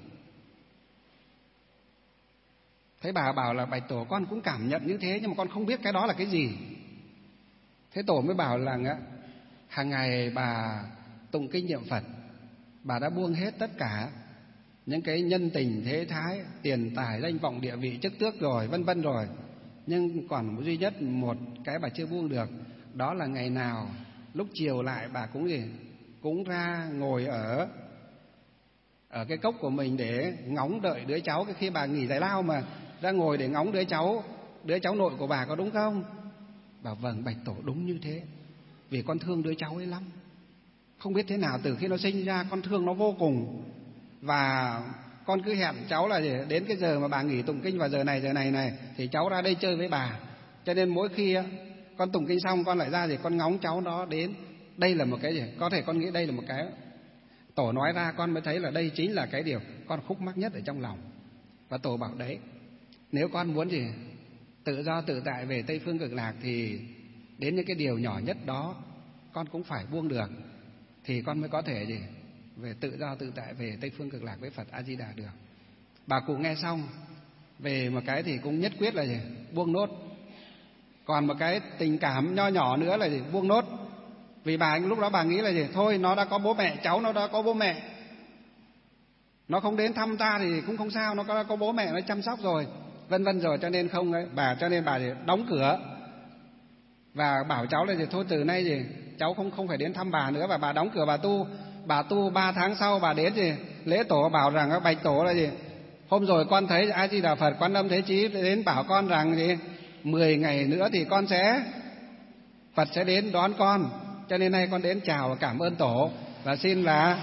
Thế bà bảo là bạch Tổ, con cũng cảm nhận như thế nhưng mà con không biết cái đó là cái gì. Thế Tổ mới bảo là hàng ngày bà tụng kinh niệm Phật, bà đã buông hết tất cả những cái nhân tình thế thái, tiền tài danh vọng địa vị chức tước rồi, vân vân rồi. Nhưng còn duy nhất một cái bà chưa buông được, đó là ngày nào lúc chiều lại bà cũng gì cũng ra ngồi ở ở cái cốc của mình để ngóng đợi đứa cháu. Cái khi bà nghỉ giải lao mà ra ngồi để ngóng đứa cháu, đứa cháu nội của bà, có đúng không? Bảo vâng bạch Tổ, đúng như thế. Vì con thương đứa cháu ấy lắm, không biết thế nào từ khi nó sinh ra con thương nó vô cùng. Và con cứ hẹn cháu là đến cái giờ mà bà nghỉ tụng kinh vào giờ này giờ này này thì cháu ra đây chơi với bà. Cho nên mỗi khi con tụng kinh xong con lại ra thì con ngóng cháu nó đến. Đây là một cái gì? Có thể con nghĩ đây là một cái Tổ nói ra con mới thấy là đây chính là cái điều con khúc mắc nhất ở trong lòng. Và Tổ bảo đấy, nếu con muốn gì tự do tự tại về Tây phương cực lạc thì đến những cái điều nhỏ nhất đó con cũng phải buông được, thì con mới có thể gì về tự do tự tại về Tây phương cực lạc với Phật A Di Đà được. Bà cụ nghe xong về một cái thì cũng nhất quyết là gì buông nốt. Còn một cái tình cảm nho nhỏ nữa là gì buông nốt. Vì bà lúc đó bà nghĩ là gì thôi nó đã có bố mẹ, cháu nó đã có bố mẹ, nó không đến thăm ta thì cũng không sao, nó có, có bố mẹ nó chăm sóc rồi, vân vân rồi. Cho nên không ấy, bà cho nên bà thì đóng cửa và bảo cháu là gì thôi từ nay gì cháu không không phải đến thăm bà nữa. Và bà đóng cửa bà tu. Bà tu ba tháng sau bà đến gì lễ tổ bảo rằng bạch tổ là gì? Hôm rồi con thấy A Di Đà Phật Quan Âm Thế Chí đến bảo con rằng gì? mười ngày nữa thì con sẽ Phật sẽ đến đón con, cho nên nay con đến chào và cảm ơn tổ, và xin là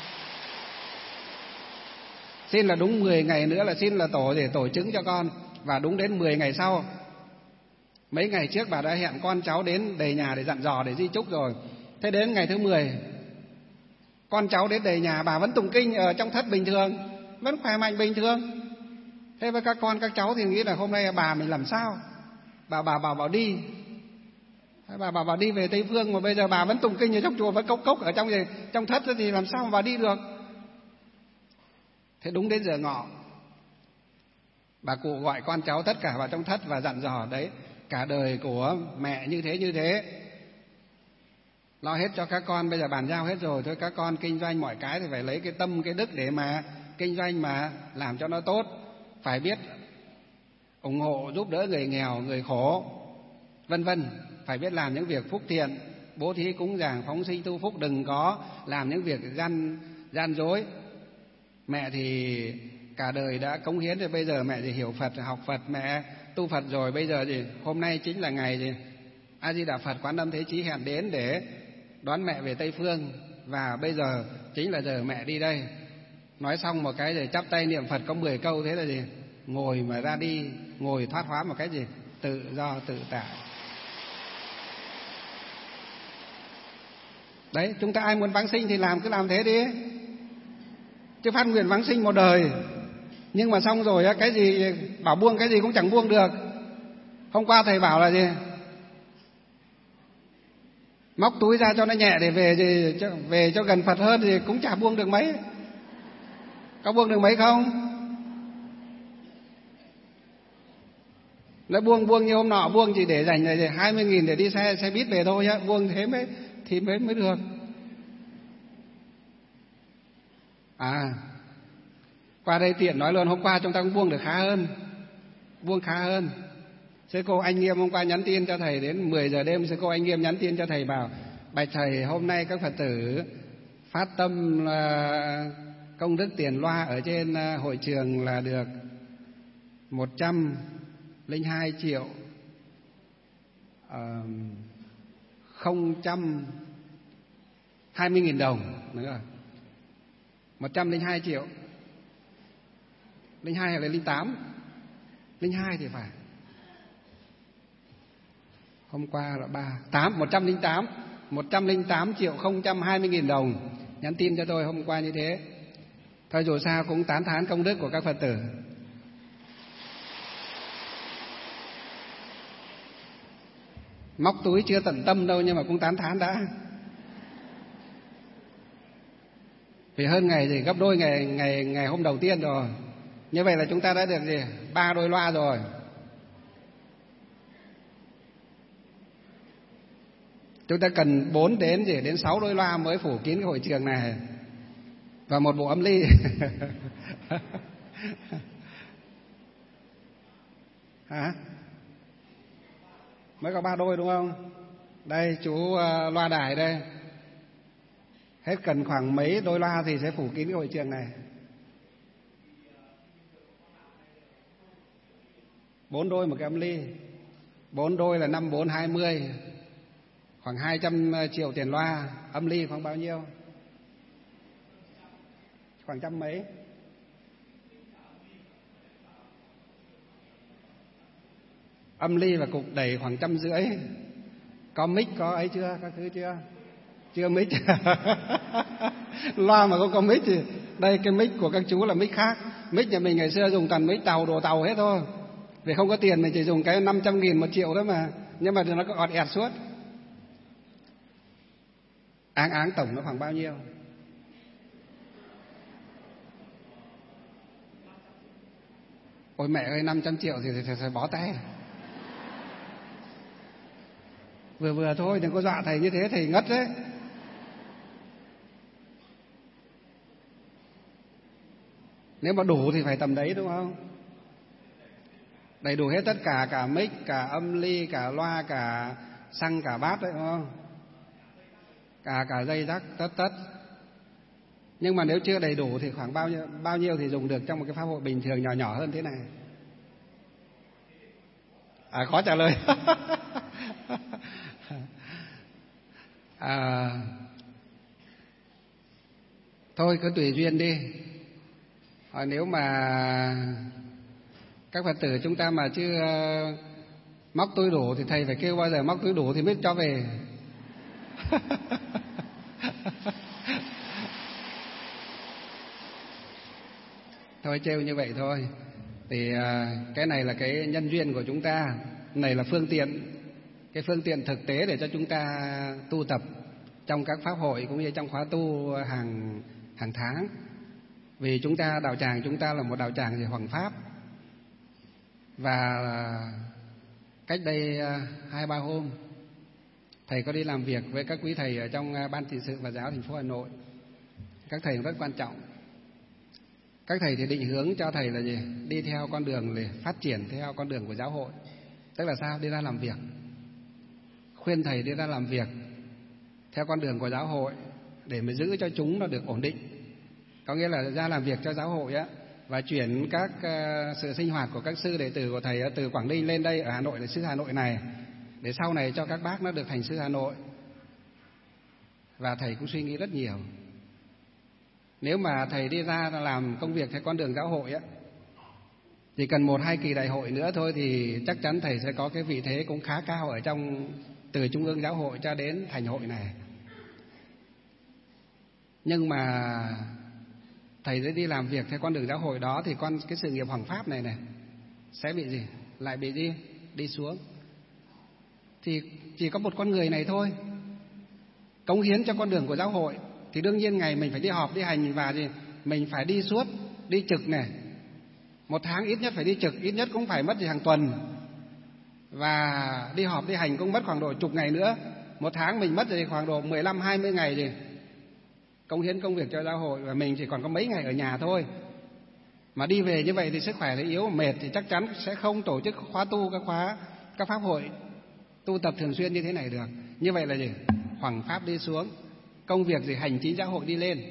xin là đúng mười ngày nữa là xin là tổ để tổ chứng cho con. Và đúng đến mười ngày sau, mấy ngày trước bà đã hẹn con cháu đến đầy nhà để dặn dò, để di chúc rồi. Thế đến ngày thứ mười, con cháu đến đầy nhà, bà vẫn tụng kinh ở trong thất bình thường, vẫn khỏe mạnh bình thường. Thế với các con các cháu thì nghĩ là hôm nay bà mình làm sao? Bà bà bảo bảo đi, bà bảo bảo đi về Tây Phương, mà bây giờ bà vẫn tụng kinh ở trong chùa, vẫn cốc cốc ở trong gì trong thất thì làm sao mà bà đi được? Thế đúng đến giờ ngọ, bà cụ gọi con cháu tất cả vào trong thất và dặn dò đấy, cả đời của mẹ như thế như thế, lo hết cho các con, bây giờ bàn giao hết rồi, thôi các con kinh doanh mọi cái thì phải lấy cái tâm cái đức để mà kinh doanh, mà làm cho nó tốt, phải biết ủng hộ giúp đỡ người nghèo, người khổ, vân vân, phải biết làm những việc phúc thiện, bố thí cúng dường, phóng sinh tu phúc, đừng có làm những việc gian gian dối. Mẹ thì cả đời đã cống hiến rồi, bây giờ mẹ thì hiểu Phật, học Phật, mẹ tu Phật rồi, bây giờ gì hôm nay chính là ngày gì A Di Đà Phật Quán Âm Thế Chí hẹn đến để đón mẹ về Tây Phương, và bây giờ chính là giờ mẹ đi đây. Nói xong một cái rồi chắp tay niệm Phật có mười câu, thế là gì ngồi mà ra đi, ngồi thoát hóa một cái gì tự do tự tại. Đấy, chúng ta ai muốn vãng sinh thì làm, cứ làm thế đi, chứ phát nguyện vãng sinh một đời. Nhưng mà xong rồi cái gì bảo buông cái gì cũng chẳng buông được. Hôm qua thầy bảo là gì móc túi ra cho nó nhẹ để về gì cho, về cho gần Phật hơn thì cũng chả buông được mấy. Có buông được mấy không? Nó buông buông như hôm nọ buông chỉ để dành là hai mươi nghìn để đi xe xe buýt về thôi nhá, buông thế mới thì mới mới được. À, qua đây tiện nói luôn, hôm qua chúng ta cũng buông được khá hơn, buông khá hơn. Sư cô Anh Nghiêm hôm qua nhắn tin cho thầy đến mười giờ đêm, sư cô Anh Nghiêm nhắn tin cho thầy bảo: bạch thầy, hôm nay các Phật tử phát tâm công đức tiền loa ở trên hội trường là được một trăm lẻ hai triệu không trăm hai mươi nghìn đồng nữa. Một trăm lẻ hai triệu, linh hai hay là linh tám? Linh hai thì phải. Hôm qua là ba tám một trăm linh tám một trăm linh tám triệu không trăm hai mươi nghìn đồng. Nhắn tin cho tôi hôm qua như thế. Thôi dù sao cũng tán thán công đức của các Phật tử. Móc túi chưa tận tâm đâu, nhưng mà cũng tán thán đã. Vì hơn ngày thì gấp đôi ngày ngày ngày hôm đầu tiên rồi. Như vậy là chúng ta đã được gì ba đôi loa rồi. Chúng ta cần bốn đến gì đến sáu đôi loa mới phủ kín cái hội trường này, và một bộ âm ly. Hả? Mới có ba đôi đúng không? Đây chú uh, loa đài đây, hết cần khoảng mấy đôi loa thì sẽ phủ kín cái hội trường này. Bốn đôi một cái âm ly, bốn đôi là năm bốn hai mươi, khoảng hai trăm triệu tiền loa. Âm ly khoảng bao nhiêu? Khoảng trăm mấy. Âm ly và cục đẩy khoảng trăm rưỡi. Có mic có ấy chưa? Các thứ chưa? Chưa mic. Loa mà không có mic thì đây, cái mic của các chú là mic khác. Mic nhà mình ngày xưa dùng toàn mic tàu, đồ tàu hết thôi. Vì không có tiền mình chỉ dùng cái năm trăm nghìn một triệu đó mà. Nhưng mà nó có ọt ẹt suốt. Áng áng tổng nó khoảng bao nhiêu? Ôi mẹ ơi, năm trăm triệu thì thầy phải bó tay. Vừa vừa thôi, đừng có dọa thầy như thế, thầy ngất đấy. Nếu mà đủ thì phải tầm đấy đúng không? Đầy đủ hết tất cả, cả mic, cả âm ly, cả loa, cả xăng, cả bát đấy đúng không? Cả cả dây rắc tất tất. Nhưng mà nếu chưa đầy đủ thì khoảng bao nhiêu, bao nhiêu thì dùng được trong một cái pháp hội bình thường nhỏ nhỏ hơn thế này? À, khó trả lời. à, thôi cứ tùy duyên đi. À, nếu mà các Phật tử chúng ta mà chưa móc túi đủ thì thầy phải kêu bao giờ móc túi đủ thì mới cho về. Thôi trêu như vậy thôi. Thì à, cái này là cái nhân duyên của chúng ta, này là phương tiện, cái phương tiện thực tế để cho chúng ta tu tập trong các pháp hội cũng như trong khóa tu hàng hàng tháng. Vì chúng ta đạo tràng chúng ta là một đạo tràng về hoằng pháp, và cách đây hai ba hôm thầy có đi làm việc với các quý thầy ở trong ban trị sự và giáo thành phố Hà Nội. Các thầy rất quan trọng. Các thầy thì định hướng cho thầy là gì? Đi theo con đường để phát triển theo con đường của giáo hội. Tức là sao? Đi ra làm việc. Khuyên thầy đi ra làm việc theo con đường của giáo hội để mà giữ cho chúng nó được ổn định. Có nghĩa là ra làm việc cho giáo hội á, và chuyển các uh, sự sinh hoạt của các sư đệ tử của thầy á, từ Quảng Ninh lên đây ở Hà Nội là sư Hà Nội này, để sau này cho các bác nó được thành sư Hà Nội. Và thầy cũng suy nghĩ rất nhiều. Nếu mà thầy đi ra làm công việc theo con đường giáo hội á, chỉ cần một hai kỳ đại hội nữa thôi thì chắc chắn thầy sẽ có cái vị thế cũng khá cao ở trong, từ trung ương giáo hội cho đến thành hội này. Nhưng mà thầy sẽ đi làm việc theo con đường giáo hội đó thì con cái sự nghiệp hoằng pháp này này sẽ bị gì? Lại bị gì? Đi xuống. Thì chỉ có một con người này thôi cống hiến cho con đường của giáo hội, thì đương nhiên ngày mình phải đi họp đi hành, và gì mình phải đi suốt, đi trực này, một tháng ít nhất phải đi trực, ít nhất cũng phải mất gì hàng tuần, và đi họp đi hành cũng mất khoảng độ chục ngày nữa. Một tháng mình mất gì khoảng độ mười lăm hai mươi ngày gì cống hiến công việc cho giáo hội, và mình chỉ còn có mấy ngày ở nhà thôi. Mà đi về như vậy thì sức khỏe thì yếu, mệt thì chắc chắn sẽ không tổ chức khóa tu, các khóa các pháp hội tu tập thường xuyên như thế này được. Như vậy là gì? Hoằng pháp đi xuống, công việc gì hành chính giáo hội đi lên.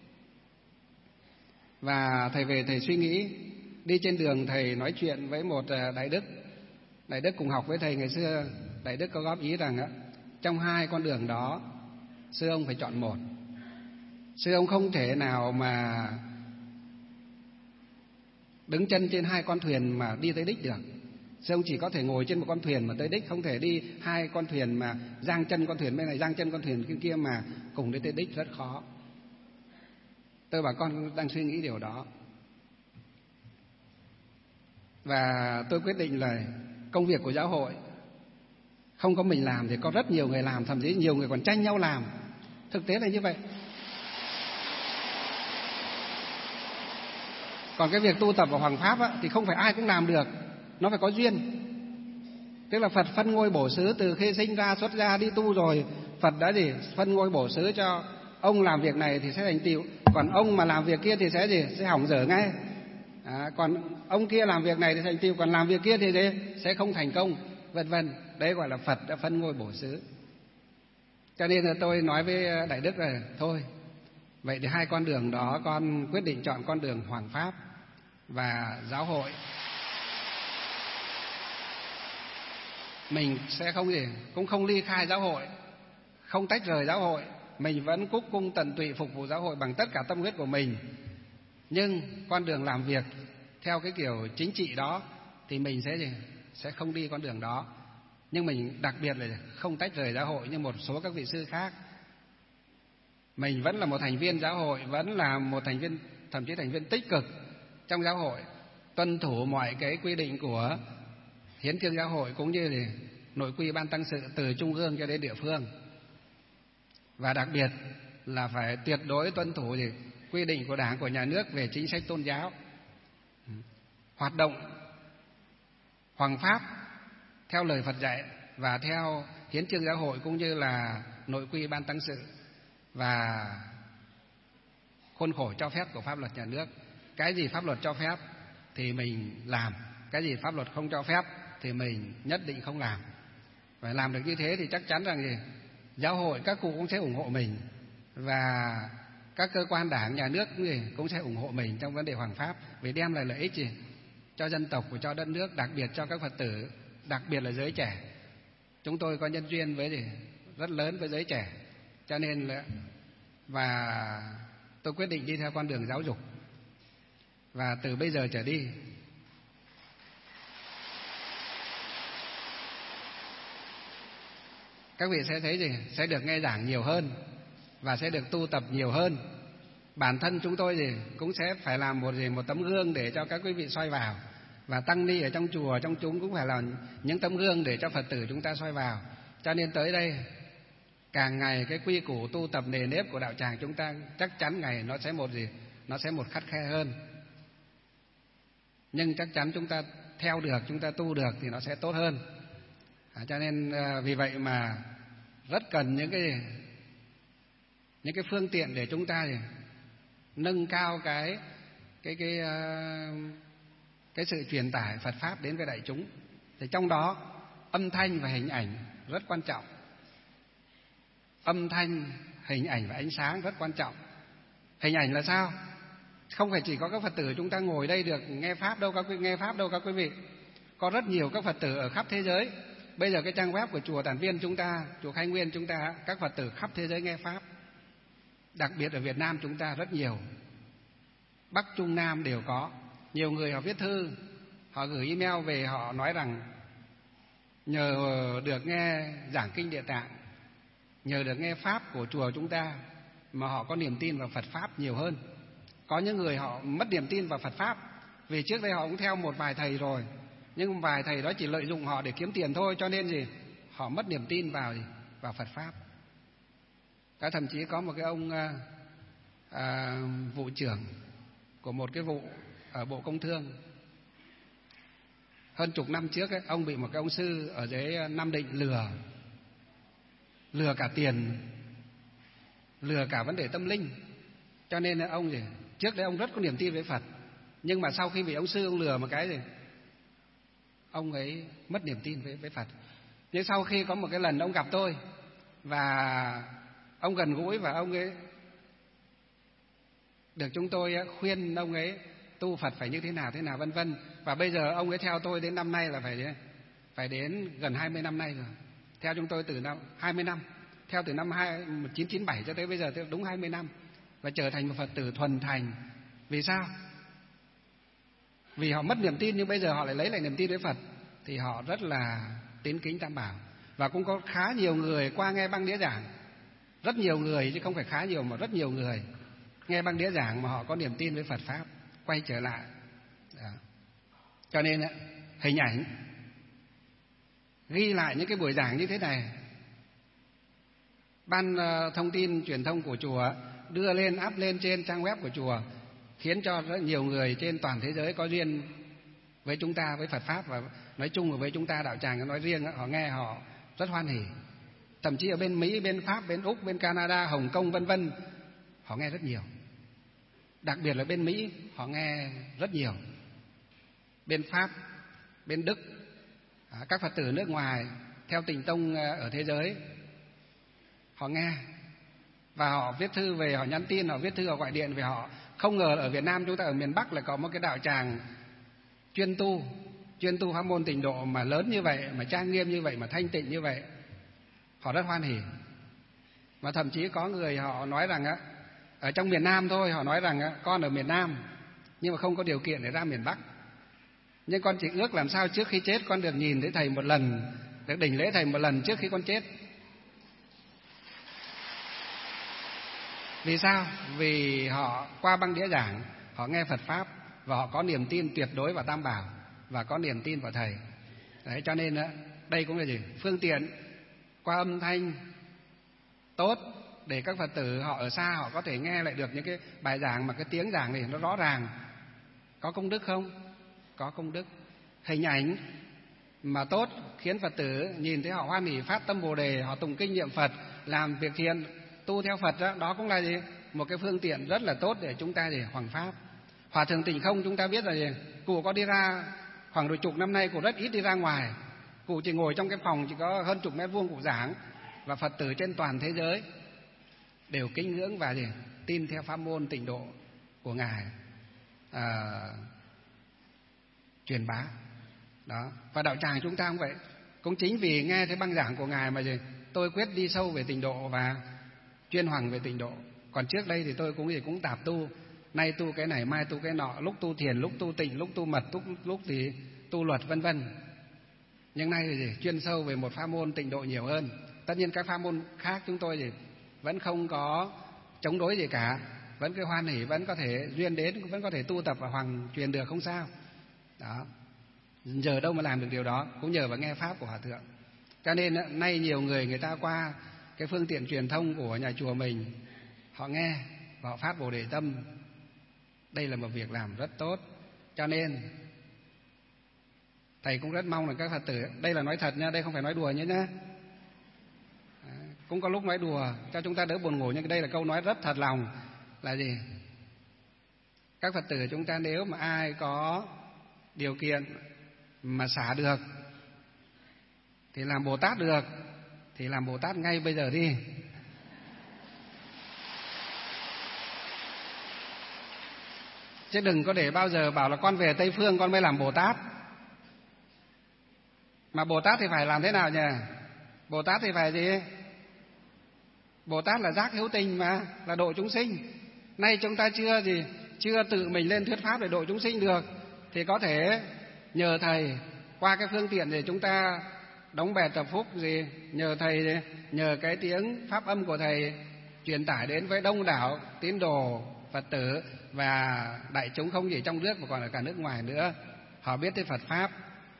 Và thầy về thầy suy nghĩ, đi trên đường thầy nói chuyện với một đại đức. Đại đức cùng học với thầy ngày xưa. Đại đức có góp ý rằng á, trong hai con đường đó sư ông phải chọn một. Sư ông không thể nào mà đứng chân trên hai con thuyền mà đi tới đích được. Sư ông chỉ có thể ngồi trên một con thuyền mà tới đích, không thể đi hai con thuyền mà giang chân con thuyền bên này, giang chân con thuyền bên kia mà cùng đi tới đích, rất khó. Tôi bà con đang suy nghĩ điều đó. Và tôi quyết định là công việc của giáo hội không có mình làm thì có rất nhiều người làm, thậm chí nhiều người còn tranh nhau làm. Thực tế là như vậy. Còn cái việc tu tập vào hoằng pháp á, thì không phải ai cũng làm được, nó phải có duyên. Tức là Phật phân ngôi bổ xứ, từ khi sinh ra xuất gia đi tu rồi, Phật đã gì phân ngôi bổ xứ cho ông làm việc này thì sẽ thành tựu, còn ông mà làm việc kia thì sẽ gì sẽ hỏng dở ngay. À, còn ông kia làm việc này thì thành tựu, còn làm việc kia thì gì? Sẽ không thành công, vân vân. Đấy gọi là Phật đã phân ngôi bổ xứ. Cho nên là tôi nói với đại đức là thôi, vậy thì hai con đường đó con quyết định chọn con đường hoằng pháp và giáo hội. Mình sẽ không gì, cũng không ly khai giáo hội, không tách rời giáo hội, mình vẫn cúc cung tận tụy phục vụ giáo hội bằng tất cả tâm huyết của mình. Nhưng con đường làm việc theo cái kiểu chính trị đó thì mình sẽ gì, sẽ không đi con đường đó. Nhưng mình đặc biệt là không tách rời giáo hội như một số các vị sư khác. Mình vẫn là một thành viên giáo hội, vẫn là một thành viên, thậm chí thành viên tích cực trong giáo hội, tuân thủ mọi cái quy định của hiến chương giáo hội cũng như là nội quy ban tăng sự từ trung ương cho đến địa phương. Và đặc biệt là phải tuyệt đối tuân thủ thì quy định của Đảng, của nhà nước về chính sách tôn giáo. Hoạt động hoằng pháp theo lời Phật dạy và theo hiến chương giáo hội cũng như là nội quy ban tăng sự và khuôn khổ cho phép của pháp luật nhà nước. Cái gì pháp luật cho phép thì mình làm, cái gì pháp luật không cho phép thì mình nhất định không làm. Phải làm được như thế thì chắc chắn rằng gì giáo hội, các cụ cũng sẽ ủng hộ mình, và các cơ quan đảng, nhà nước cũng sẽ ủng hộ mình trong vấn đề hoằng pháp, vì đem lại lợi ích gì cho dân tộc và cho đất nước, đặc biệt cho các Phật tử, đặc biệt là giới trẻ. Chúng tôi có nhân duyên với gì rất lớn với giới trẻ, cho nên là và tôi quyết định đi theo con đường giáo dục. Và từ bây giờ trở đi, các vị sẽ thấy gì sẽ được nghe giảng nhiều hơn và sẽ được tu tập nhiều hơn. Bản thân chúng tôi gì cũng sẽ phải làm một gì một tấm gương để cho các quý vị soi vào, và tăng ni ở trong chùa, trong chúng cũng phải là những tấm gương để cho Phật tử chúng ta soi vào. Cho nên tới đây, càng ngày cái quy củ tu tập nề nếp của đạo tràng chúng ta chắc chắn ngày nó sẽ một gì nó sẽ một khắt khe hơn. Nhưng chắc chắn chúng ta theo được, chúng ta tu được thì nó sẽ tốt hơn. À, cho nên vì vậy mà rất cần những cái những cái phương tiện để chúng ta thì nâng cao cái cái cái cái sự truyền tải Phật pháp đến với đại chúng. Thì trong đó âm thanh và hình ảnh rất quan trọng. Âm thanh, hình ảnh và ánh sáng rất quan trọng. Hình ảnh là sao? Không phải chỉ có các Phật tử chúng ta ngồi đây được nghe pháp đâu các quý nghe pháp đâu các quý vị. Có rất nhiều các Phật tử ở khắp thế giới. Bây giờ cái trang web của chùa Tản Viên chúng ta, chùa Khai Nguyên chúng ta, các Phật tử khắp thế giới nghe pháp. Đặc biệt ở Việt Nam chúng ta rất nhiều. Bắc Trung Nam đều có. Nhiều người họ viết thư, họ gửi email về, họ nói rằng nhờ được nghe giảng kinh Địa Tạng, nhờ được nghe pháp của chùa chúng ta mà họ có niềm tin vào Phật pháp nhiều hơn. Có những người họ mất niềm tin vào Phật pháp vì trước đây họ cũng theo một vài thầy rồi, nhưng vài thầy đó chỉ lợi dụng họ để kiếm tiền thôi, cho nên gì họ mất niềm tin vào gì vào Phật pháp. Cả thậm chí có một cái ông à, à, vụ trưởng của một cái vụ ở Bộ Công Thương, hơn chục năm trước ấy, ông bị một cái ông sư ở dưới Nam Định lừa, lừa cả tiền, lừa cả vấn đề tâm linh. Cho nên ông gì trước đấy ông rất có niềm tin với Phật, nhưng mà sau khi bị ông sư ông lừa một cái gì ông ấy mất niềm tin với, với Phật. Nhưng sau khi có một cái lần ông gặp tôi và ông gần gũi, và ông ấy được chúng tôi khuyên ông ấy tu Phật phải như thế nào thế nào vân vân. Và bây giờ ông ấy theo tôi đến năm nay là phải phải đến gần hai mươi năm nay rồi. Theo chúng tôi từ năm hai mươi năm, theo từ năm một nghìn chín trăm chín mươi bảy cho tới bây giờ đúng hai mươi năm, và trở thành một Phật tử thuần thành. Vì sao? Vì họ mất niềm tin nhưng bây giờ họ lại lấy lại niềm tin với Phật, thì họ rất là tín kính Tam Bảo. Và cũng có khá nhiều người qua nghe băng đĩa giảng, rất nhiều người chứ không phải khá nhiều mà rất nhiều người nghe băng đĩa giảng mà họ có niềm tin với Phật pháp, quay trở lại. Đó. Cho nên hình ảnh ghi lại những cái buổi giảng như thế này, ban thông tin truyền thông của chùa đưa lên, up lên trên trang web của chùa, khiến cho rất nhiều người trên toàn thế giới có duyên với chúng ta, với Phật pháp, và nói chung với chúng ta đạo tràng nói riêng, họ nghe họ rất hoan hỉ. Thậm chí ở bên Mỹ, bên Pháp, bên Úc, bên Canada, Hồng Kông vân vân, họ nghe rất nhiều. Đặc biệt là bên Mỹ họ nghe rất nhiều. Bên Pháp, bên Đức, các Phật tử nước ngoài theo Tịnh Tông ở thế giới họ nghe, và họ viết thư về, họ nhắn tin, họ viết thư, họ gọi điện về. Họ không ngờ ở Việt Nam chúng ta ở miền Bắc lại có một cái đạo tràng chuyên tu chuyên tu pháp môn tịnh độ mà lớn như vậy, mà trang nghiêm như vậy, mà thanh tịnh như vậy. Họ rất hoan hỉ. Và thậm chí có người họ nói rằng á, ở trong miền Nam thôi, họ nói rằng á, con ở miền Nam nhưng mà không có điều kiện để ra miền Bắc, nhưng con chỉ ước làm sao trước khi chết con được nhìn thấy thầy một lần, được đảnh lễ thầy một lần trước khi con chết. Vì sao? Vì họ qua băng đĩa giảng, họ nghe Phật pháp và họ có niềm tin tuyệt đối vào Tam Bảo và có niềm tin vào thầy. Đấy, cho nên đây cũng là gì? Phương tiện qua âm thanh tốt để các Phật tử họ ở xa họ có thể nghe lại được những cái bài giảng mà cái tiếng giảng này nó rõ ràng. Có công đức không? Có công đức. Hình ảnh mà tốt khiến Phật tử nhìn thấy họ hoan hỉ, phát tâm Bồ đề, họ tụng kinh niệm Phật, làm việc thiện, tu theo Phật đó, đó cũng là gì? Một cái phương tiện rất là tốt để chúng ta để hoằng pháp. Hòa thượng Tịnh Không chúng ta biết là gì? Cụ có đi ra khoảng độ chục năm nay, cụ rất ít đi ra ngoài. Cụ chỉ ngồi trong cái phòng chỉ có hơn chục mét vuông cụ giảng, và Phật tử trên toàn thế giới đều kính ngưỡng và gì? tin theo pháp môn Tịnh Độ của Ngài à, truyền bá. Đó. Và đạo tràng chúng ta cũng vậy. Cũng chính vì nghe thấy băng giảng của Ngài mà gì, tôi quyết đi sâu về Tịnh Độ và chuyên hoằng về Tịnh Độ. Còn trước đây thì tôi cũng gì cũng tạp tu, nay tu cái này, mai tu cái nọ, lúc tu thiền, lúc tu tịnh, lúc tu mật, lúc lúc thì tu luật vân vân. Nhưng nay thì gì, chuyên sâu về một pháp môn Tịnh Độ nhiều hơn. Tất nhiên các pháp môn khác chúng tôi gì vẫn không có chống đối gì cả, vẫn cứ hoan hỉ, vẫn có thể duyên đến, vẫn có thể tu tập và hoằng truyền được, không sao. Đó. Giờ đâu mà làm được điều đó, cũng nhờ vào nghe pháp của Hòa thượng. Cho nên nay nhiều người người ta qua cái phương tiện truyền thông của nhà chùa mình, họ nghe và họ phát Bồ Đề tâm. Đây là một việc làm rất tốt. Cho nên thầy cũng rất mong là các Phật tử, đây là nói thật nha, đây không phải nói đùa nhé nhá. Cũng có lúc nói đùa cho chúng ta đỡ buồn ngủ, nhưng đây là câu nói rất thật lòng. Là gì? Các Phật tử chúng ta nếu mà ai có điều kiện mà xả được thì làm Bồ Tát được, thì làm Bồ Tát ngay bây giờ đi. Chứ đừng có để bao giờ bảo là con về Tây Phương con mới làm Bồ Tát. Mà Bồ Tát thì phải làm thế nào nhỉ? Bồ Tát thì phải gì? Bồ Tát là giác hữu tình mà, là độ chúng sinh. Nay chúng ta chưa gì, chưa tự mình lên thuyết pháp để độ chúng sinh được, thì có thể nhờ thầy qua cái phương tiện để chúng ta đóng bè tập phúc gì, nhờ thầy gì, nhờ cái tiếng pháp âm của thầy truyền tải đến với đông đảo tín đồ Phật tử và đại chúng không chỉ trong nước mà còn ở cả nước ngoài nữa. Họ biết tới Phật pháp,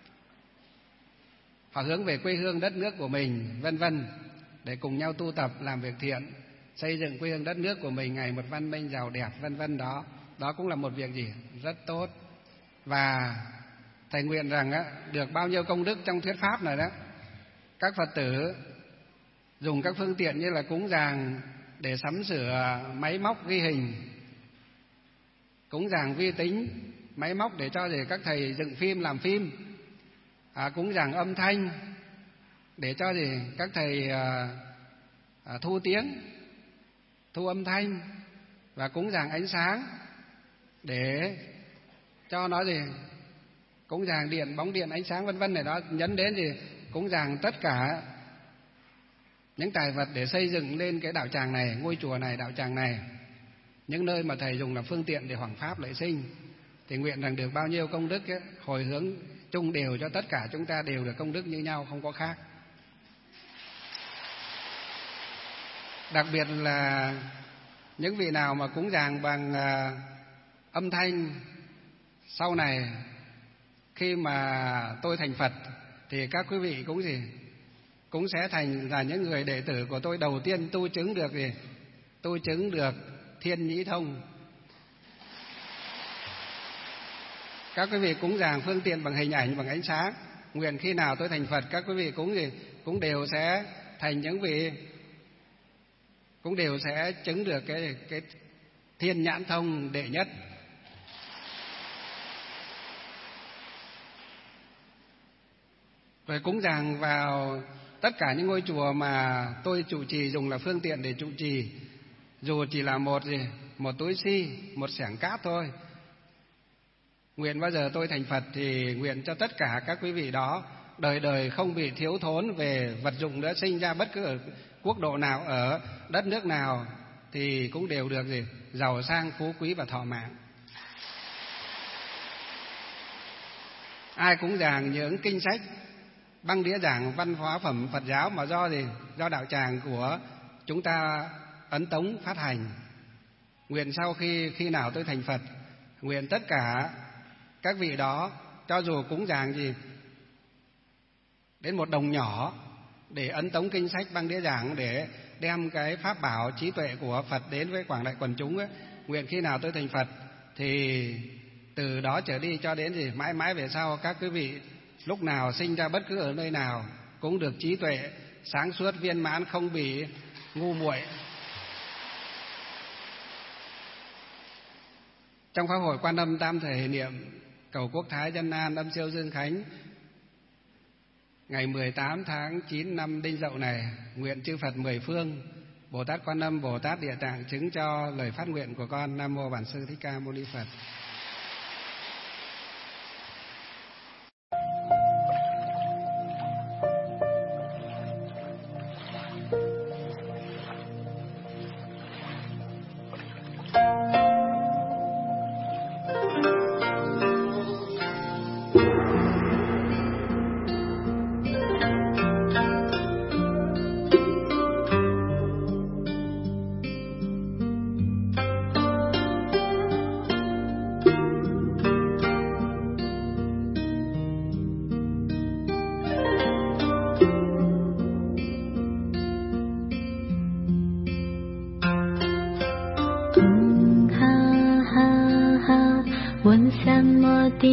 họ hướng về quê hương đất nước của mình, vân vân, để cùng nhau tu tập làm việc thiện, xây dựng quê hương đất nước của mình ngày một văn minh giàu đẹp, vân vân. Đó, đó cũng là một việc gì rất tốt. Và thầy nguyện rằng á, được bao nhiêu công đức trong thuyết pháp này đó, các Phật tử dùng các phương tiện như là cúng dường để sắm sửa máy móc ghi hình, cúng dường vi tính, máy móc để cho để các thầy dựng phim làm phim, à, cúng dường âm thanh để cho gì các thầy à, à, thu tiếng, thu âm thanh, và cúng dường ánh sáng để cho nó gì cúng dường điện, bóng điện, ánh sáng vân vân này đó, nhấn đến gì cúng dường tất cả những tài vật để xây dựng lên cái đạo tràng này, ngôi chùa này, đạo tràng này, những nơi mà thầy dùng làm phương tiện để hoằng pháp lợi sinh. Thì nguyện rằng được bao nhiêu công đức ấy, hồi hướng chung đều cho tất cả chúng ta đều được công đức như nhau, không có khác. Đặc biệt là những vị nào mà cúng dường bằng uh, âm thanh, sau này khi mà tôi thành Phật thì các quý vị cũng gì cũng sẽ thành là những người đệ tử của tôi đầu tiên tu chứng được gì tu chứng được thiên nhĩ thông. Các quý vị cúng dường phương tiện bằng hình ảnh, bằng ánh sáng, nguyện khi nào tôi thành Phật các quý vị cũng gì cũng đều sẽ thành những vị, cũng đều sẽ chứng được cái cái thiên nhãn thông đệ nhất. Rồi cúng dường vào tất cả những ngôi chùa mà tôi trụ trì, dùng là phương tiện để trụ trì, dù chỉ là một gì một túi xi, một xẻng cát thôi. Nguyện bao giờ tôi thành Phật thì nguyện cho tất cả các quý vị đó đời đời không bị thiếu thốn về vật dụng nữa, sinh ra bất cứ ở quốc độ nào, ở đất nước nào thì cũng đều được gì giàu sang, phú quý và thọ mạng. Ai cũng dường những kinh sách, băng đĩa giảng văn hóa phẩm Phật giáo mà do gì do đạo tràng của chúng ta ấn tống phát hành. Nguyện sau khi khi nào tôi thành Phật, nguyện tất cả các vị đó cho dù cúng dường gì đến một đồng nhỏ để ấn tống kinh sách, băng đĩa giảng, để đem cái pháp bảo trí tuệ của Phật đến với quảng đại quần chúng ấy, nguyện khi nào tôi thành Phật thì từ đó trở đi cho đến gì mãi mãi về sau, các quý vị lúc nào sinh ra bất cứ ở nơi nào cũng được trí tuệ sáng suốt viên mãn, không bị ngu muội. Trong pháp hội Quan Âm Tam Thể niệm cầu quốc thái dân an âm siêu dương khánh ngày mười tám tháng chín năm Đinh Dậu này, nguyện chư Phật mười phương Bồ Tát Quan Âm, Bồ Tát Địa Tạng chứng cho lời phát nguyện của con. Nam mô Bản Sư Thích Ca Mâu Ni Phật.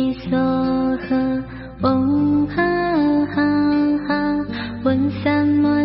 Om ha ha ha, Om Sam